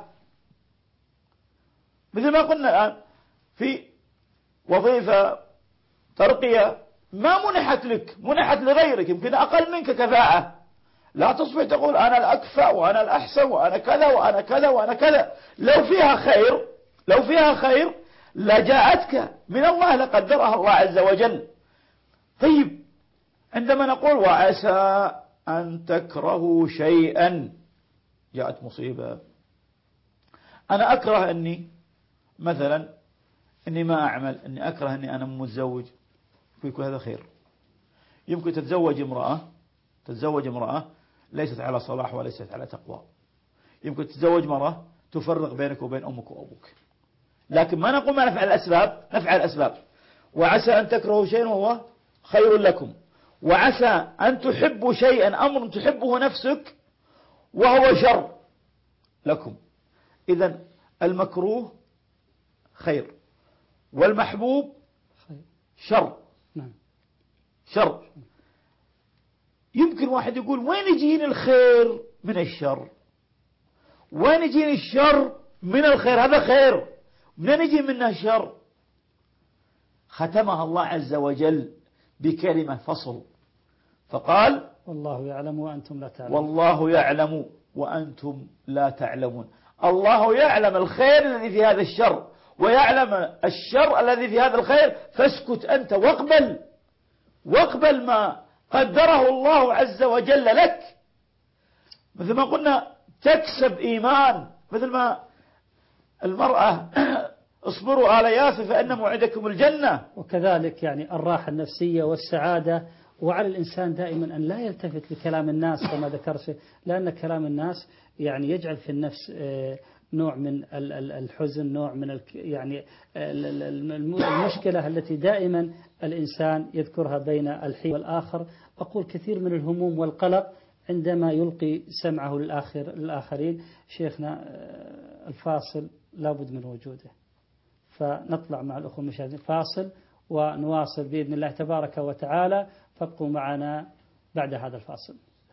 مثل ما قلنا الآن في وظيفة، ترقية، ما منحت لك، منحت لغيرك يمكن أقل منك كفاءة. لا تصبح تقول أنا الأكفأ وأنا الأحسن وأنا كذا وأنا كذا وأنا كذا. لو فيها خير لجاءتك من الله، لقدرها الله عز وجل. طيب عندما نقول وعسى أن تكرهوا شيئا، جاءت مصيبة، أنا أكره أني مثلا أني ما أعمل، أني أكره أني أنا متزوج، يكون هذا خير. يمكن تتزوج امرأة ليست على صلاح وليست على تقوى. يمكن تتزوج مرأة تفرق بينك وبين أمك وأبوك. لكن ما نقول ما نفعل الأسباب، نفعل الأسباب. وعسى أن تكرهوا شيئا وهو خير لكم، وعسى أن تحبوا شيئا، أمر تحبه نفسك وهو شر لكم. إذن المكروه خير والمحبوب شر. شر. يمكن واحد يقول وين يجيني الخير من الشر؟ وين يجيني الشر من الخير؟ هذا خير، منين يجي منه شر؟ ختمها الله عز وجل بكلمة فصل، فقال والله يعلم وأنتم لا تعلمون. والله يعلم وأنتم لا تعلمون. الله يعلم الخير الذي في هذا الشر ويعلم الشر الذي في هذا الخير، فاسكت أنت واقبل ما قدره الله عز وجل لك. مثل ما قلنا تكسب إيمان، مثل ما المرأة اصبروا آل ياسر فإن موعدكم الجنة. وكذلك يعني الراحة النفسية والسعادة. وعلى الإنسان دائما أن لا يلتفت لكلام الناس كما ذكرت، لأن كلام الناس يعني يجعل في النفس نوع من الحزن، نوع من يعني المشكلة التي دائما الإنسان يذكرها بين الحين والآخر. أقول كثير من الهموم والقلق عندما يلقي سمعه للآخرين. شيخنا الفاصل لابد من وجوده، فنطلع مع الأخوة المشاهدين فاصل ونواصل بإذن الله تبارك وتعالى، فابقوا معنا بعد هذا الفاصل.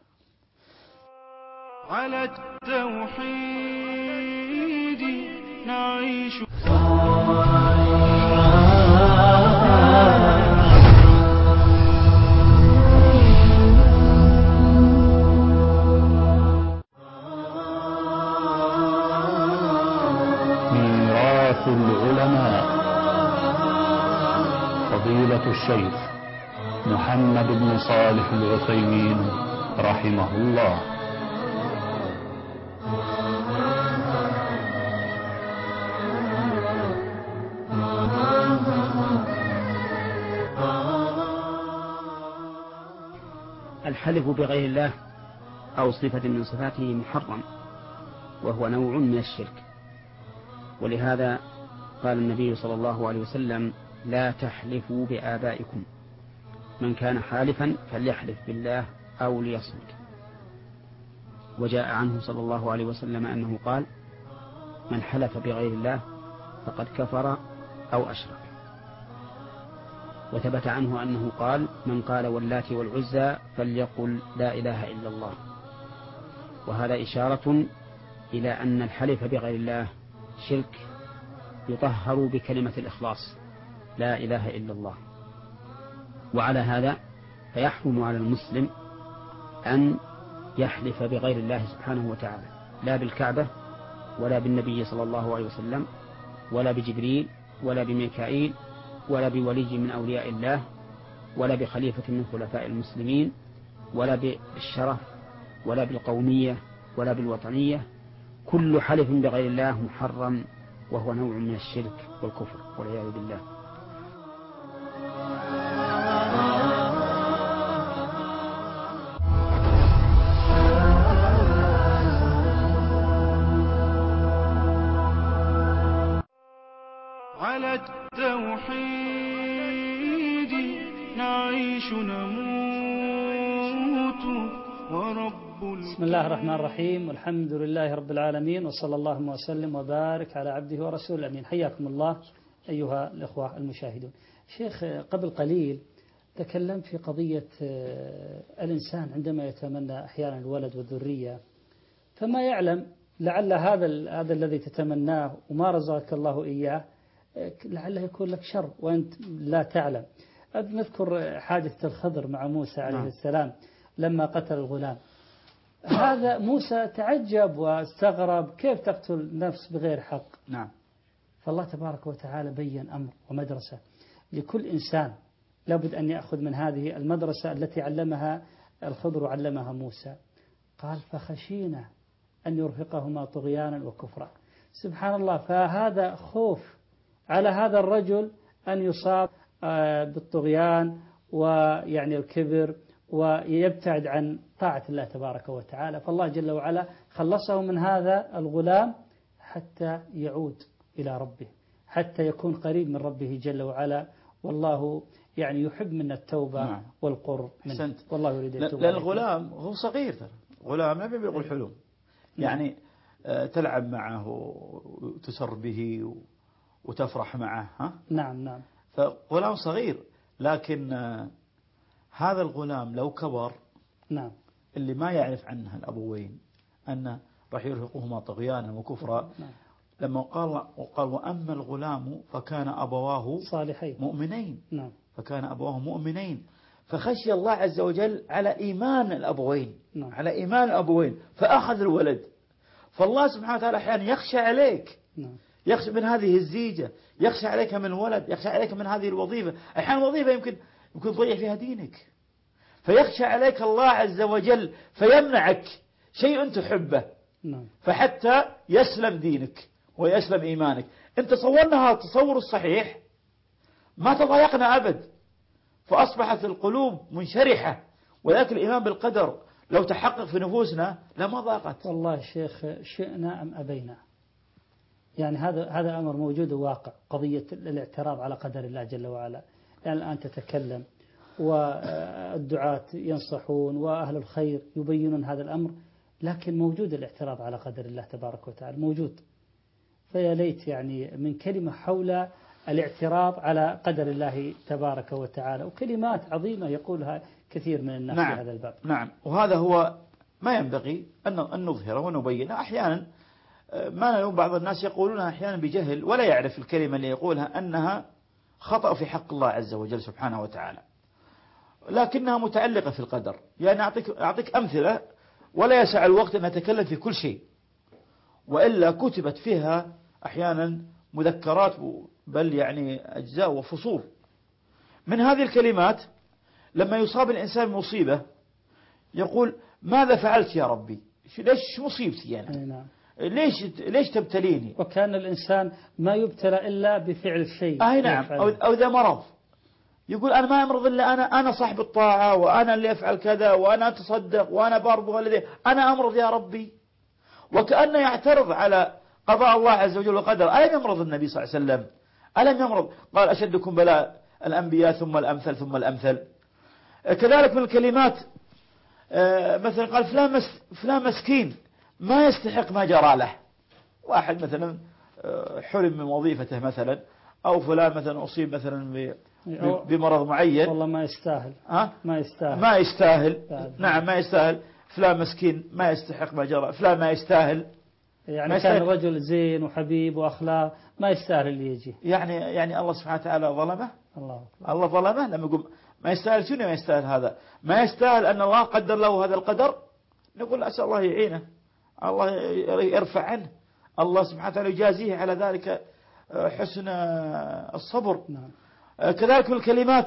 على التوحيد نعيش. ميراث العلماء فضيلة الشيخ محمد بن صالح العثيمين رحمه الله. الحلف بغير الله أو صفة من صفاته محرم، وهو نوع من الشرك. ولهذا قال النبي صلى الله عليه وسلم لا تحلفوا بآبائكم، من كان حالفا فليحلف بالله أو ليصمت. وجاء عنه صلى الله عليه وسلم أنه قال من حلف بغير الله فقد كفر أو أشرك. وثبت عنه أنه قال من قال واللات والعزى فليقل لا إله إلا الله. وهذا إشارة إلى أن الحلف بغير الله شرك يطهر بكلمة الإخلاص لا إله إلا الله. وعلى هذا فيحرم على المسلم أن يحلف بغير الله سبحانه وتعالى، لا بالكعبة ولا بالنبي صلى الله عليه وسلم ولا بجبريل ولا بميكائيل ولا بولي من أولياء الله ولا بخليفة من خلفاء المسلمين ولا بالشرف ولا بالقومية ولا بالوطنية. كل حلف بغير الله محرم، وهو نوع من الشرك والكفر والعياذ بالله. على التوحيد نعيش نموت ورب. بسم الله الرحمن الرحيم، والحمد لله رب العالمين، وصلى الله وسلم وبارك على عبده ورسوله الأمين. حياكم الله أيها الأخوة المشاهدون. شيخ قبل قليل تكلم في قضية الإنسان عندما يتمنى أحيانا الولد والذرية فما يعلم لعل هذا الذي تتمناه وما رزقك الله إياه لعله يكون لك شر وأنت لا تعلم. نذكر حادثة الخضر مع موسى عليه السلام لما قتل الغلام. هذا موسى تعجب واستغرب، كيف تقتل نفس بغير حق؟ نعم. فالله تبارك وتعالى بين أمر ومدرسة لكل إنسان لابد أن يأخذ من هذه المدرسة التي علمها الخضر وعلمها موسى. قال فخشينا أن يرهقهما طغيانا وكفرا. سبحان الله، فهذا خوف على هذا الرجل أن يصاب بالطغيان ويعني الكبر ويبتعد عن طاعة الله تبارك وتعالى. فالله جل وعلا خلصه من هذا الغلام حتى يعود إلى ربه، حتى يكون قريب من ربه جل وعلا. والله يعني يحب منا التوبة والقرب منه. والله يريد التوبة. لأن الغلام هو صغير، غلام ما بيقول حلم، يعني تلعب معه وتسر به وتفرح معه. ها؟ نعم. فغلام صغير، لكن هذا الغلام لو كبر، نعم، اللي ما يعرف عنها الأبوين أن راح يرهقهما طغيانا وكفرا. نعم. لما قال وأما الغلام فكان أبواه صالحين مؤمنين. نعم. فكان أبواه مؤمنين، فخشي الله عز وجل على إيمان الأبوين. نعم. على إيمان الأبوين فأخذ الولد. فالله سبحانه وتعالى أحيانا يخشى عليك. نعم. يخشى من هذه الزيجة، يخشى عليك من ولد، يخشى عليك من هذه الوظيفة. أحيانا وظيفة يمكن تضيع فيها دينك، فيخشى عليك الله عز وجل فيمنعك شيء تحبه. نعم. فحتى يسلم دينك ويسلم إيمانك. أنت تصورنا هذا التصور الصحيح ما تضايقنا أبد، فأصبحت القلوب منشرحة. ولكن الإيمان بالقدر لو تحقق في نفوسنا لما ضاقت. والله شيخ شئنا أم أبينا، يعني هذا أمر موجود وواقع، قضية الاعتراض على قدر الله جل وعلا. يعني الآن تتكلم والدعاة ينصحون وأهل الخير يبينون هذا الأمر، لكن موجود الاعتراض على قدر الله تبارك وتعالى موجود. فيا ليت يعني من كلمة حول الاعتراض على قدر الله تبارك وتعالى، وكلمات عظيمة يقولها كثير من الناس في هذا الباب. نعم، وهذا هو ما ينبغي أن نظهره ونبينه. أحيانا ما نلوم بعض الناس يقولونها أحيانا بجهل ولا يعرف الكلمة اللي يقولها أنها خطأ في حق الله عز وجل سبحانه وتعالى، لكنها متعلقة في القدر. يعني أعطيك أمثلة ولا يسع الوقت أن نتكلم في كل شيء، وإلا كتبت فيها أحيانا مذكرات بل يعني أجزاء وفصول. من هذه الكلمات لما يصاب الإنسان مصيبة يقول ماذا فعلت يا ربي؟ ليش مصيبتي يعني؟ نعم. ليش تبتليني؟ وكان الإنسان ما يبتلى إلا بفعل الشيء. نعم. أو إذا مرض يقول أنا ما أمرض إلا أنا صاحب الطاعة، وأنا اللي أفعل كذا، وأنا أتصدق، وأنا برضو والذي أنا أمرض يا ربي. وكأنه يعترض على قضاء الله عز وجل وقدر. ألم يمرض النبي صلى الله عليه وسلم؟ ألم يمرض؟ قال أشدكم بلاء الأنبياء ثم الأمثل ثم الأمثل. كذلك من الكلمات مثلا قال فلان مسكين ما يستحق ما جرى له. واحد مثلا حرم من وظيفته مثلا، أو فلان مثلا أصيب مثلا بمرض معين، والله ما يستاهل. ما يستاهل. نعم ما يستاهل. فلان مسكين ما يستحق ما جرى، فلان ما يستاهل. يعني كان رجل زين وحبيب وأخلاق ما يستاهل اللي يجي. يعني الله سبحانه وتعالى ظلمه. الله ظلمه لما يقول ما يستاهل. شنو ما يستاهل هذا؟ ما يستاهل أن الله قدر له هذا القدر. نقول أسأل الله يعينه، الله يرفع عنه، الله سبحانه وتعالى يجازيه على ذلك حسن الصبر. نعم. كذلك من الكلمات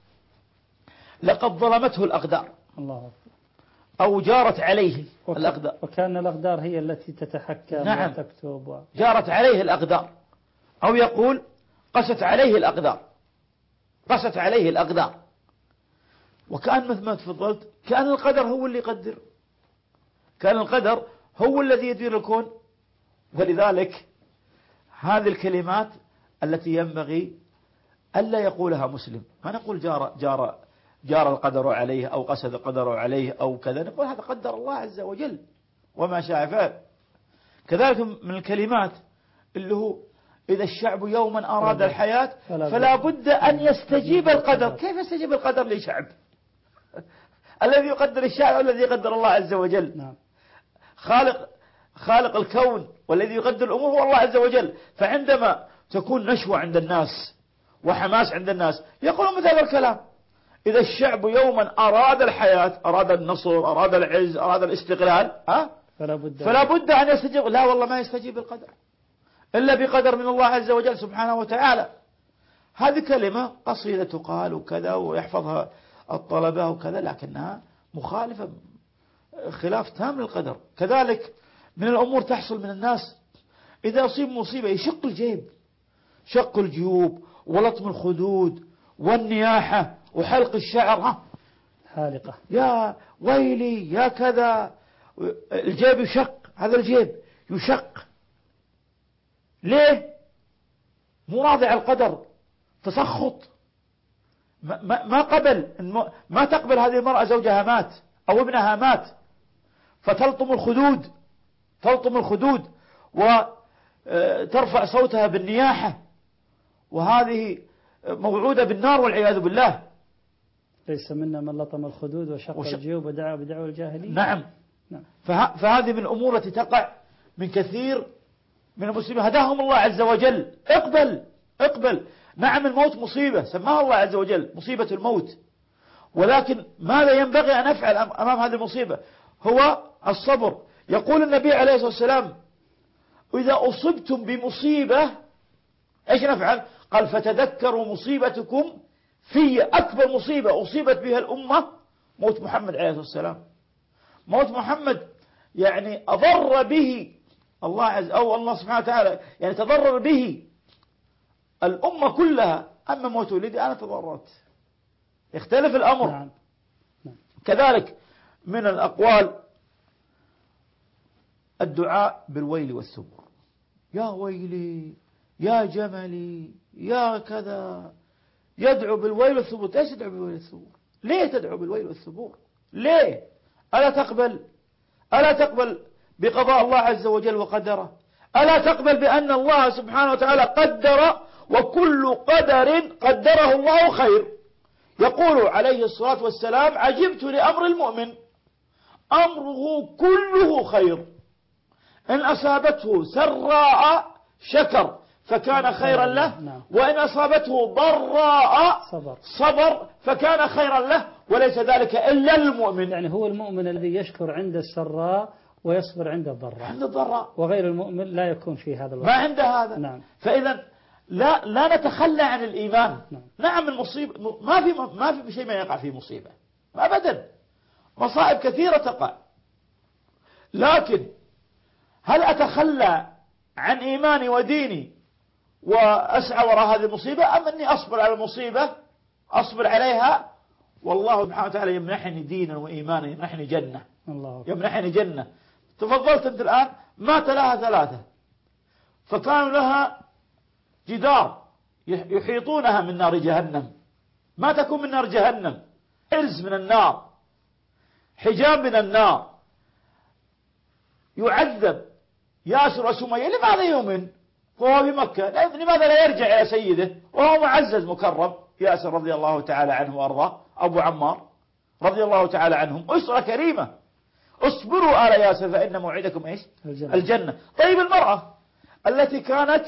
لقد ظلمته الأقدار. الله. أو جارت عليه الأقدار. وكان الأقدار هي التي تتحكم. نعم. وتكتب جارت عليه الأقدار. أو يقول قست عليه الأقدار. قست عليه الأقدار. وكأن مثل ما تفضلت كأن القدر هو اللي يقدر، كأن القدر هو الذي يدير الكون. ولذلك هذه الكلمات التي ينبغي ألا يقولها مسلم. ما نقول جار القدر عليه أو قسد القدر عليه أو كذا، نقول هذا قدر الله عز وجل وما شاء فعل. كذلك من الكلمات اللي هو إذا الشعب يوما أراد الحياة فلا بد أن يستجيب القدر. كيف يستجيب القدر لشعب؟ الذي يقدر الشعب والذي يقدر الله عز وجل. نعم. خالق الكون والذي يقدر الأمور هو الله عز وجل. فعندما تكون نشوة عند الناس وحماس عند الناس يقولون مثل هذا الكلام. إذا الشعب يوما أراد الحياة، أراد النصر، أراد العز، أراد الاستقلال، فلا بد أن يستجيب. لا والله ما يستجيب القدر إلا بقدر من الله عز وجل سبحانه وتعالى. هذه كلمة قصيدة تقال وكذا ويحفظها الطلبة وكذا، لكنها مخالفة، خلاف تام للقدر. كذلك من الأمور تحصل من الناس إذا أصيب مصيبة يشق الجيب، شق الجيوب ولطم الخدود والنياحة وحلق الشعر، حالقة، يا ويلي يا كذا، الجيب يشق، هذا الجيب يشق. ليه؟ مو راضي على القدر، تسخط، ما قبل، ما تقبل هذه المرأة زوجها مات أو ابنها مات، فتلطم الخدود، تلطم الخدود وترفع صوتها بالنياحة، وهذه موعودة بالنار والعياذ بالله. ليس منا من لطم الخدود وشق الجيوب ودعا بدعوى الجاهلية. نعم. نعم. فهذه من الأمور التي تقع من كثير من المسلمين، هداهم الله عز وجل. اقبل. نعم الموت مصيبة سماها الله عز وجل مصيبة الموت، ولكن ماذا ينبغي أن أفعل أمام هذه المصيبة؟ هو الصبر. يقول النبي عليه الصلاة والسلام إذا أصبتم بمصيبة إيش نفعل؟ قال فتذكروا مصيبتكم في. أكبر مصيبة أصيبت بها الأمة موت محمد عليه الصلاة والسلام. موت محمد يعني أضر به الله سبحانه وتعالى، يعني تضرر به الأمة كلها. أما موت ولدي أنا تضررت، يختلف الأمر. نعم. كذلك من الأقوال الدعاء بالويل والثبور، يا ويلي يا جملي يا كذا، يدعو بالويل والثبور. ايش تدعو بالويل والثبور؟ ليه تدعو بالويل والثبور؟ ليه؟ ألا تقبل بقضاء الله عز وجل وقدره؟ ألا تقبل بأن الله سبحانه وتعالى قدر، وكل قدر قدره الله خير؟ يقول عليه الصلاة والسلام عجبت لأمر المؤمن أمره كله خير، إن أصابته سراء شكر فكان خيرا له، وإن أصابته ضراء صبر فكان خيرا له، وليس ذلك إلا المؤمن. يعني هو المؤمن الذي يشكر عند السراء ويصبر عند الضراء، وغير المؤمن لا يكون في هذا الوقت، ما عنده هذا. نعم. فإذا لا نتخلى عن الإيمان. نعم المصيبة ما في شيء ما يقع في مصيبة أبدا، مصائب كثيرة تقع، لكن هل أتخلى عن إيماني وديني وأسعى وراء هذه المصيبة، أم أني أصبر على المصيبة، أصبر عليها، والله سبحانه وتعالى يمنحني دينا وإيمانا، يمنحني جنة، يمنحني جنة. تفضلت أنت الآن مات لها 3 فكانوا لها جدار يحيطونها من نار جهنم، ما تكون من نار جهنم، حرز من النار، حجاب من النار، يعذب ياسر وسمية. لماذا يؤمن وهو في مكة؟ لماذا لا يرجع إلى سيده وهو معزز مكرم؟ ياسر رضي الله تعالى عنه وأرضاه، أبو عمار رضي الله تعالى عنهم، أسرة كريمة. اصبروا آل ياسر فإن موعدكم إيش؟ الجنة. طيب المرأة التي كانت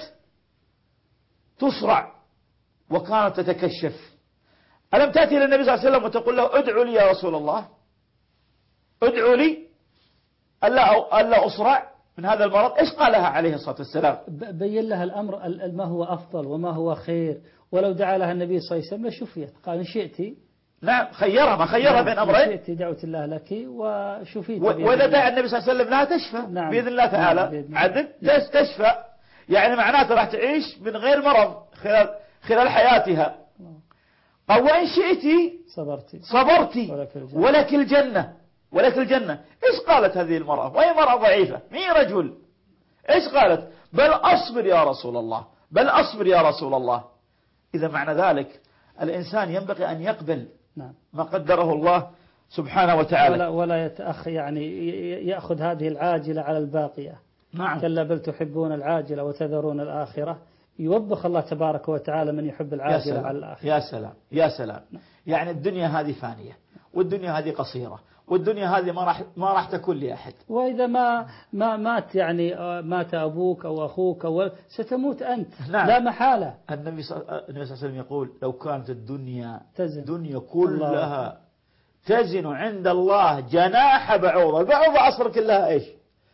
تصرع وكانت تتكشف، ألم تأتي إلى النبي صلى الله عليه وسلم وتقول له ادعوا لي يا رسول الله، ادعوا لي ألا أصرع من هذا المرض؟ إيش قالها عليه الصلاة والسلام؟ بين لها الأمر ما هو أفضل وما هو خير، ولو دعا لها النبي صلى الله عليه وسلم لشفيت. قال إن شئت، نعم، خيرها بين أمرين، إن شئت دعوت الله لك وشفيت، وإذا دعا النبي صلى الله عليه وسلم لها تشفى. نعم. بإذن الله تعالى. عدل تشفى، يعني معناته راح تعيش من غير مرض خلال حياتها. أو إن شئت صبرتي ولك الجنة. إيش قالت هذه المرأة وهي مرأة ضعيفة، مين رجل؟ إيش قالت؟ بل أصبر يا رسول الله. إذا معنى ذلك الإنسان ينبغي أن يقبل ما قدره الله سبحانه وتعالى، ولا يعني يأخذ هذه العاجلة على الباقية. نعم. كلا بل تحبون العاجلة وتذرون الآخرة. يوبخ الله تبارك وتعالى من يحب العاجلة على الآخرة. يا سلام. يعني الدنيا هذه فانية، والدنيا هذه قصيرة، والدنيا هذه ما راح تكون لأحد. وإذا ما مات يعني مات أبوك أو أخوك أو ستموت أنت. نعم. لا محالة. النبي صلى الله عليه وسلم يقول لو كانت الدنيا تزن كلها تزن عند الله جناح بعوضة. البعوضة أصلا كلها إيش؟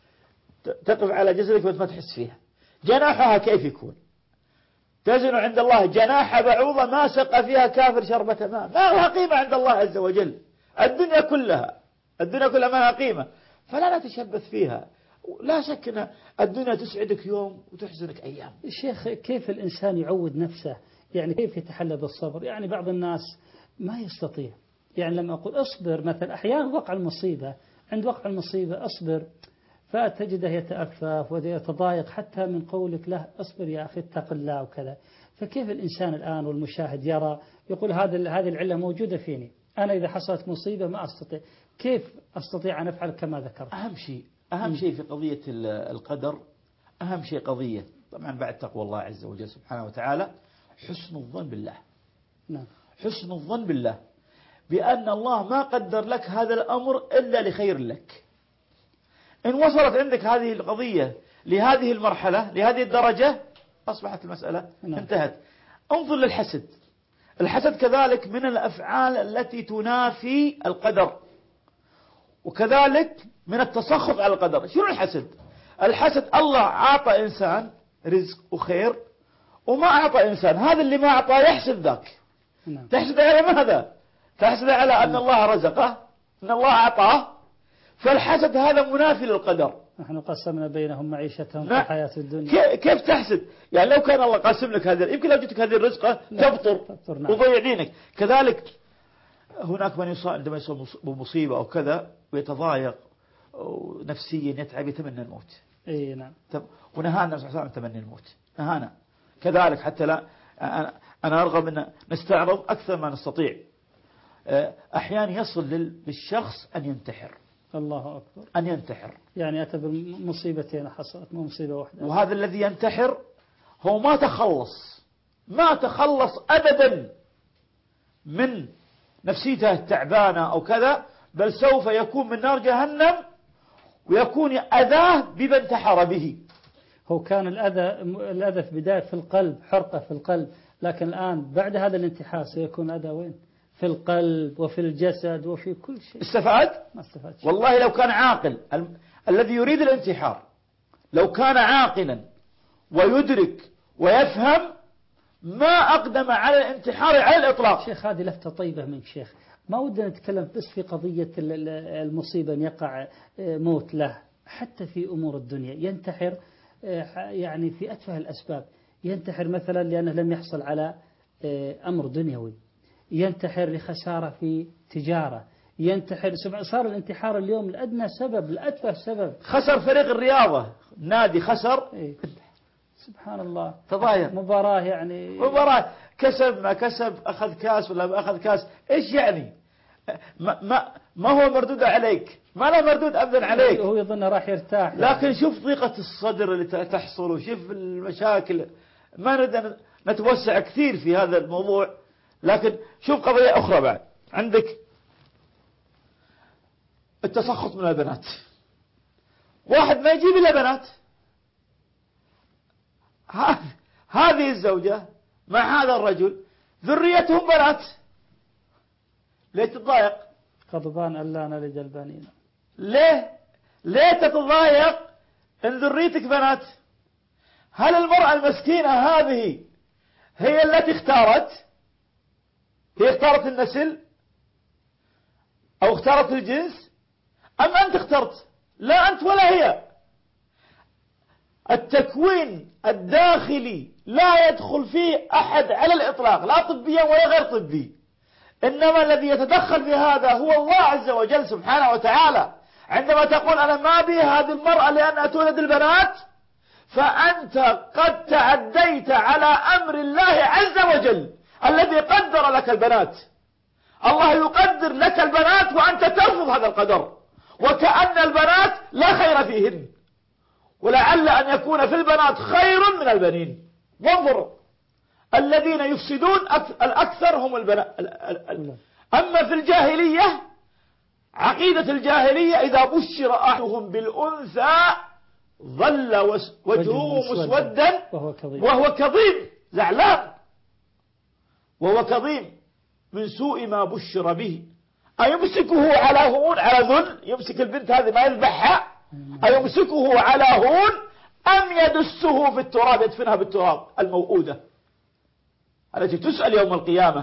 تقف على جسدك وما تحس فيها. جناحها كيف يكون؟ تزن عند الله جناح بعوضة ما سقى فيها كافر شربة ماء، ما لها قيمة عند الله عز وجل. الدنيا كلها ما لها قيمة، فلا نتشبث فيها. لا شك أن الدنيا تسعدك يوم وتحزنك أيام. الشيخ كيف الإنسان يعود نفسه؟ يعني كيف يتحلى بالصبر؟ يعني بعض الناس ما يستطيع. يعني لما أقول أصبر مثلا، أحيانا وقع المصيبة، عند وقع المصيبة أصبر، فتجده يتأفف ويتضايق حتى من قولك له أصبر يا أخي اتق الله وكذا. فكيف الإنسان الآن والمشاهد يرى يقول هذه العلة موجودة فيني، أنا إذا حصلت مصيبة ما أستطيع، كيف أستطيع أن أفعل كما ذكرت؟ أهم شيء في قضية القدر، أهم شيء قضية طبعا بعد تقوى الله عز وجل سبحانه وتعالى حسن الظن بالله. نعم. حسن الظن بالله بأن الله ما قدر لك هذا الأمر إلا لخير لك. إن وصلت عندك هذه القضية لهذه المرحلة لهذه الدرجة أصبحت المسألة انتهت. انظر للحسد. الحسد كذلك من الأفعال التي تنافي القدر، وكذلك من التسخط على القدر. شنو الحسد؟ الحسد الله أعطى إنسان رزق وخير وما أعطى إنسان، هذا اللي ما أعطاه يحسد ذاك. تحسد على ماذا؟ تحسد على أن الله رزقه، أن الله أعطاه، فالحسد هذا منافي للقدر. نحن قسمنا بينهم معيشتهم في الحياة الدنيا. كيف تحسد؟ يعني لو كان الله قاسم لك هذا، يمكن لو جتك هذه الرزقة تبطر وضيع دينك. كذلك هناك من عندما يصاب بمصيبة أو كذا ويتضايق نفسيا يتعب يتمنى الموت. اي نعم. ونهانا النبي صلى الله عليه وسلم تمني الموت، نهانا كذلك حتى لا أنا أرغب أن نستعرض أكثر ما نستطيع. أحيانا يصل للشخص أن ينتحر. الله أكبر. أن ينتحر، يعني أتى بمصيبتين حصلت، مو مصيبة واحدة. وهذا الذي ينتحر هو ما تخلص أبدا من نفسيته التعبانة أو كذا، بل سوف يكون من نار جهنم ويكون أذاه بما انتحر به. هو كان الأذى في بداية في القلب، حرقة في القلب، لكن الآن بعد هذا الانتحار سيكون أذى وين؟ في القلب وفي الجسد وفي كل شيء. استفاد؟ ما استفاد. والله لو كان عاقل الذي يريد الانتحار، لو كان عاقلا ويدرك ويفهم ما أقدم على الانتحار على الإطلاق. شيخ هذه لفتة طيبة منك شيخ، ما ودنا نتكلم بس في قضية المصيبة أن يقع موت له، حتى في أمور الدنيا ينتحر، يعني في أتفه الأسباب. ينتحر مثلا لأنه لم يحصل على أمر دنيوي، ينتحر لخسارة في تجارة، ينتحر. صار الانتحار اليوم الأدنى سبب، الأتفه سبب. خسر فريق الرياضة، نادي خسر. سبحان الله. تضايق. مباراة يعني مباراة كسب ما كسب، أخذ كاس ولا ما أخذ كاس، إيش يعني؟ ما هو مردود عليك، ما له مردود أبدا عليك. هو يظن راح يرتاح. لكن شوف ضيقة الصدر اللي تحصل، وشوف المشاكل. ما نريد نتوسع كثير في هذا الموضوع، لكن شوف قضية أخرى بعد. عندك التسخط من البنات. واحد ما يجيب إلا بنات، هذه الزوجة مع هذا الرجل ذريتهم بنات، ليه تتضايق؟ غضبان ألا نلد البنين. ليه تتضايق إن ذريتك بنات؟ هل المرأة المسكينة هذه هي التي اختارت؟ هي اختارت النسل أو اختارت الجنس، أم أنت اخترت؟ لا أنت ولا هي. التكوين الداخلي لا يدخل فيه أحد على الإطلاق، لا طبيا ولا غير طبي، إنما الذي يتدخل في هذا هو الله عز وجل سبحانه وتعالى. عندما تقول أنا ما بي هذه المرأة لأنها تولد البنات، فأنت قد تعديت على أمر الله عز وجل الذي قدر لك البنات. الله يقدر لك البنات وأنت ترفض هذا القدر، وكأن البنات لا خير فيهن، ولعل أن يكون في البنات خير من البنين. وانظر الذين يفسدون الأكثر هم أما في الجاهلية، عقيدة الجاهلية إذا بشر أحدهم بالأنثى ظل وجهه مسودا وهو كظيم زعلان، وهو كظيم من سوء ما بشر به. أيمسكه على هون، على ذل، يمسك البنت هذه ما يذبحها، أيمسكه على هون أم يدسه في التراب، يدفنها بالتراب الموؤودة التي تسأل يوم القيامة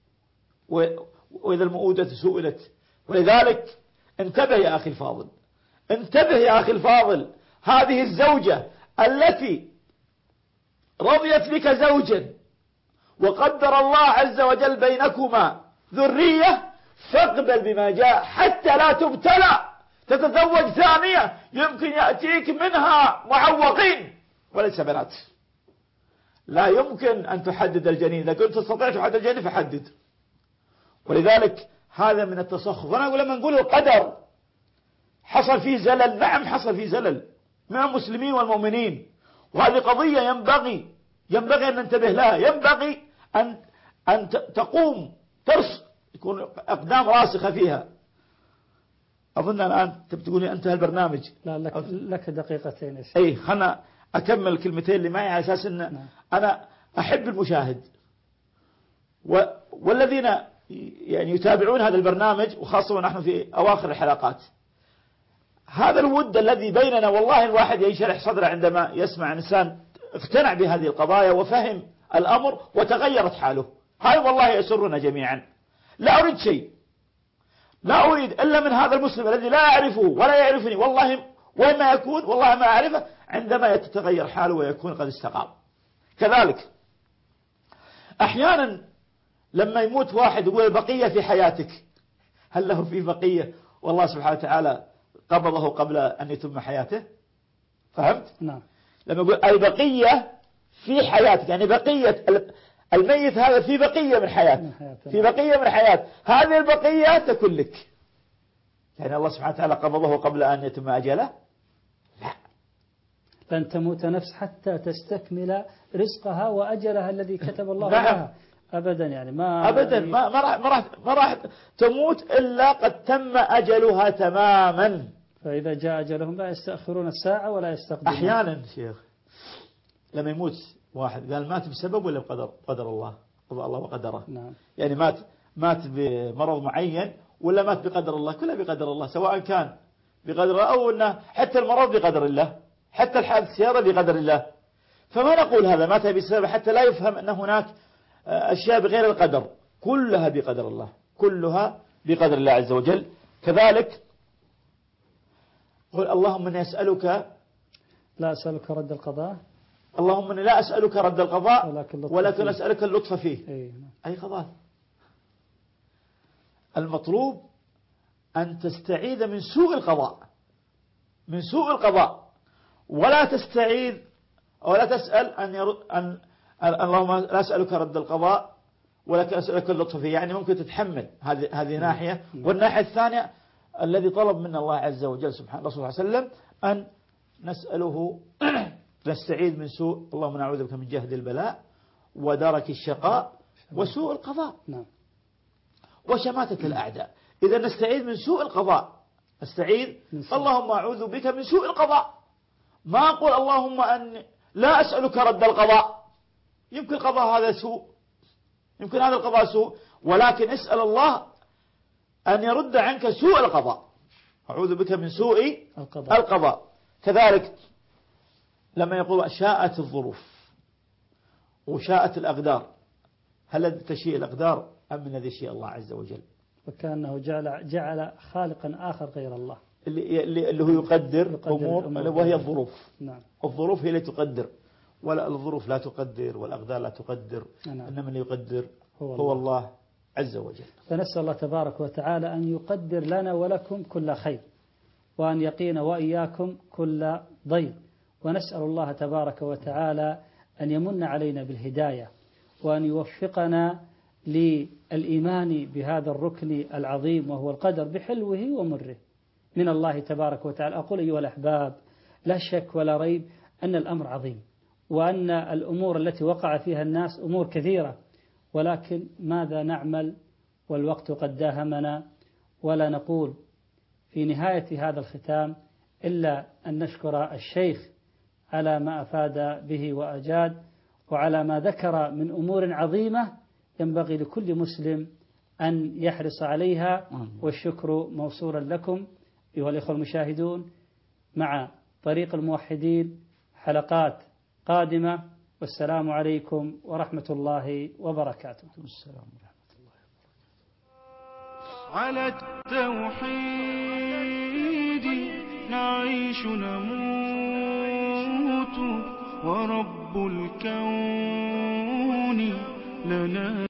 وإذا الموؤودة سئلت. ولذلك انتبه يا أخي الفاضل، انتبه يا أخي الفاضل، هذه الزوجة التي رضيت بك زوجا وقدر الله عز وجل بينكما ذرية، فاقبل بما جاء حتى لا تبتلى تتزوج ثانية يمكن يأتيك منها معوقين وليس بنات. لا يمكن أن تحدد الجنين، إذا كنت تستطيع تحدد الجنين فحدد. ولذلك هذا من التسخط. وأنا أقول لما نقول القدر حصل فيه زلل، نعم حصل فيه زلل مع المسلمين والمؤمنين، وهذه قضية ينبغي أن ننتبه لها، ينبغي أن تقوم يكون أقدام راسخة فيها. أظن الآن تقولي أنت هالبرنامج. لا لك دقيقتين. أي خلنا أكمل الكلمتين اللي معي على أساس أن أنا أحب المشاهد والذين يعني يتابعون هذا البرنامج، وخاصة ونحن في أواخر الحلقات، هذا الود الذي بيننا والله الواحد ينشرح صدره عندما يسمع إنسان اقتنع بهذه القضايا وفهم الأمر وتغيرت حاله. هاي والله يسرنا جميعا. لا أريد شيء، لا أريد إلا من هذا المسلم الذي لا أعرفه ولا يعرفني، والله وين ما يكون والله ما أعرفه، عندما يتغير حاله ويكون قد استقام. كذلك أحيانا لما يموت واحد يقول البقية في حياتك، هل له في بقية؟ والله سبحانه وتعالى قبضه قبل أن يتم حياته. فهمت؟ نعم. لما يقول البقية في حياتك، يعني بقية الميت هذا في بقية من حياة، في بقية من حياة، هذه البقية تكون لك. يعني الله سبحانه وتعالى قبضه قبل أن يتم أجله؟ لا، لن تموت نفس حتى تستكمل رزقها وأجلها الذي كتب الله نعم. لها. أبدا يعني ما راح تموت إلا قد تم أجلها تماما. فإذا جاء أجلهم لا يستأخرون الساعة ولا يستقدمون. أحيانا شيخ لما يموت واحد قال مات بسبب ولا بقدر الله، قضاء الله وقدره. نعم. يعني مات بمرض معين ولا مات بقدر الله، كلها بقدر الله، سواء كان بقدر الله أو أنه حتى المرض بقدر الله، حتى الحادث السيارة بقدر الله. فما نقول هذا مات بسبب حتى لا يفهم أن هناك أشياء بغير القدر، كلها بقدر الله، كلها بقدر الله عز وجل. كذلك قل اللهم إني أسألك، لا أسألك رد القضاء، اللهم إني لا أسألك رد القضاء ولكن أسألك اللطف فيه. أي قضاء؟ المطلوب أن تستعيذ من سوء القضاء، من سوء القضاء، ولا تستعيذ ولا تسأل أن اللهم لا أسألك رد القضاء ولكن أسألك اللطف فيه. يعني ممكن تتحمل هذه ناحية. والناحية الثانية الذي طلب من الله عز وجل سبحانه الله صلى الله عليه وسلم أن نسأله نستعيذ من سوء، اللهم نعوذ بك من جهد البلاء ودرك الشقاء وسوء القضاء وشماتة الأعداء. إذا نستعيذ من سوء القضاء، نستعيذ اللهم أعوذ بك من سوء القضاء. ما أقول اللهم أن لا أسألك رد القضاء، يمكن القضاء هذا سوء، يمكن هذا القضاء سوء، ولكن اسأل الله أن يرد عنك سوء القضاء. أعوذ بك من سوء القضاء. كذلك لما يقول شاءت الظروف وشاءت الأقدار، هل الذي تشيء الأقدار أم من الذي يشيء الله عز وجل؟ وكأنه جعل خالقا آخر غير الله اللي هو يقدر أمور وهي الظروف. نعم. الظروف هي اللي تقدر، ولا الظروف لا تقدر والأقدار لا تقدر. نعم. إنما اللي يقدر هو الله عز وجل. فنسأل الله تبارك وتعالى أن يقدر لنا ولكم كل خير، وأن يقينا وإياكم كل ضير. ونسأل الله تبارك وتعالى أن يمن علينا بالهداية، وأن يوفقنا للإيمان بهذا الركن العظيم وهو القدر بحلوه ومره من الله تبارك وتعالى. أقول أيها الأحباب، لا شك ولا ريب أن الأمر عظيم، وأن الأمور التي وقع فيها الناس أمور كثيرة، ولكن ماذا نعمل والوقت قد داهمنا، ولا نقول في نهاية هذا الختام إلا أن نشكر الشيخ على ما أفاد به وأجاد، وعلى ما ذكر من أمور عظيمة ينبغي لكل مسلم أن يحرص عليها، والشكر موصولا لكم أيها الإخوة المشاهدون مع طريق الموحدين حلقات قادمة، والسلام عليكم ورحمة الله وبركاته. السلام ورحمة الله وبركاته. على التوحيد نعيش نموت، ورب الكون لنا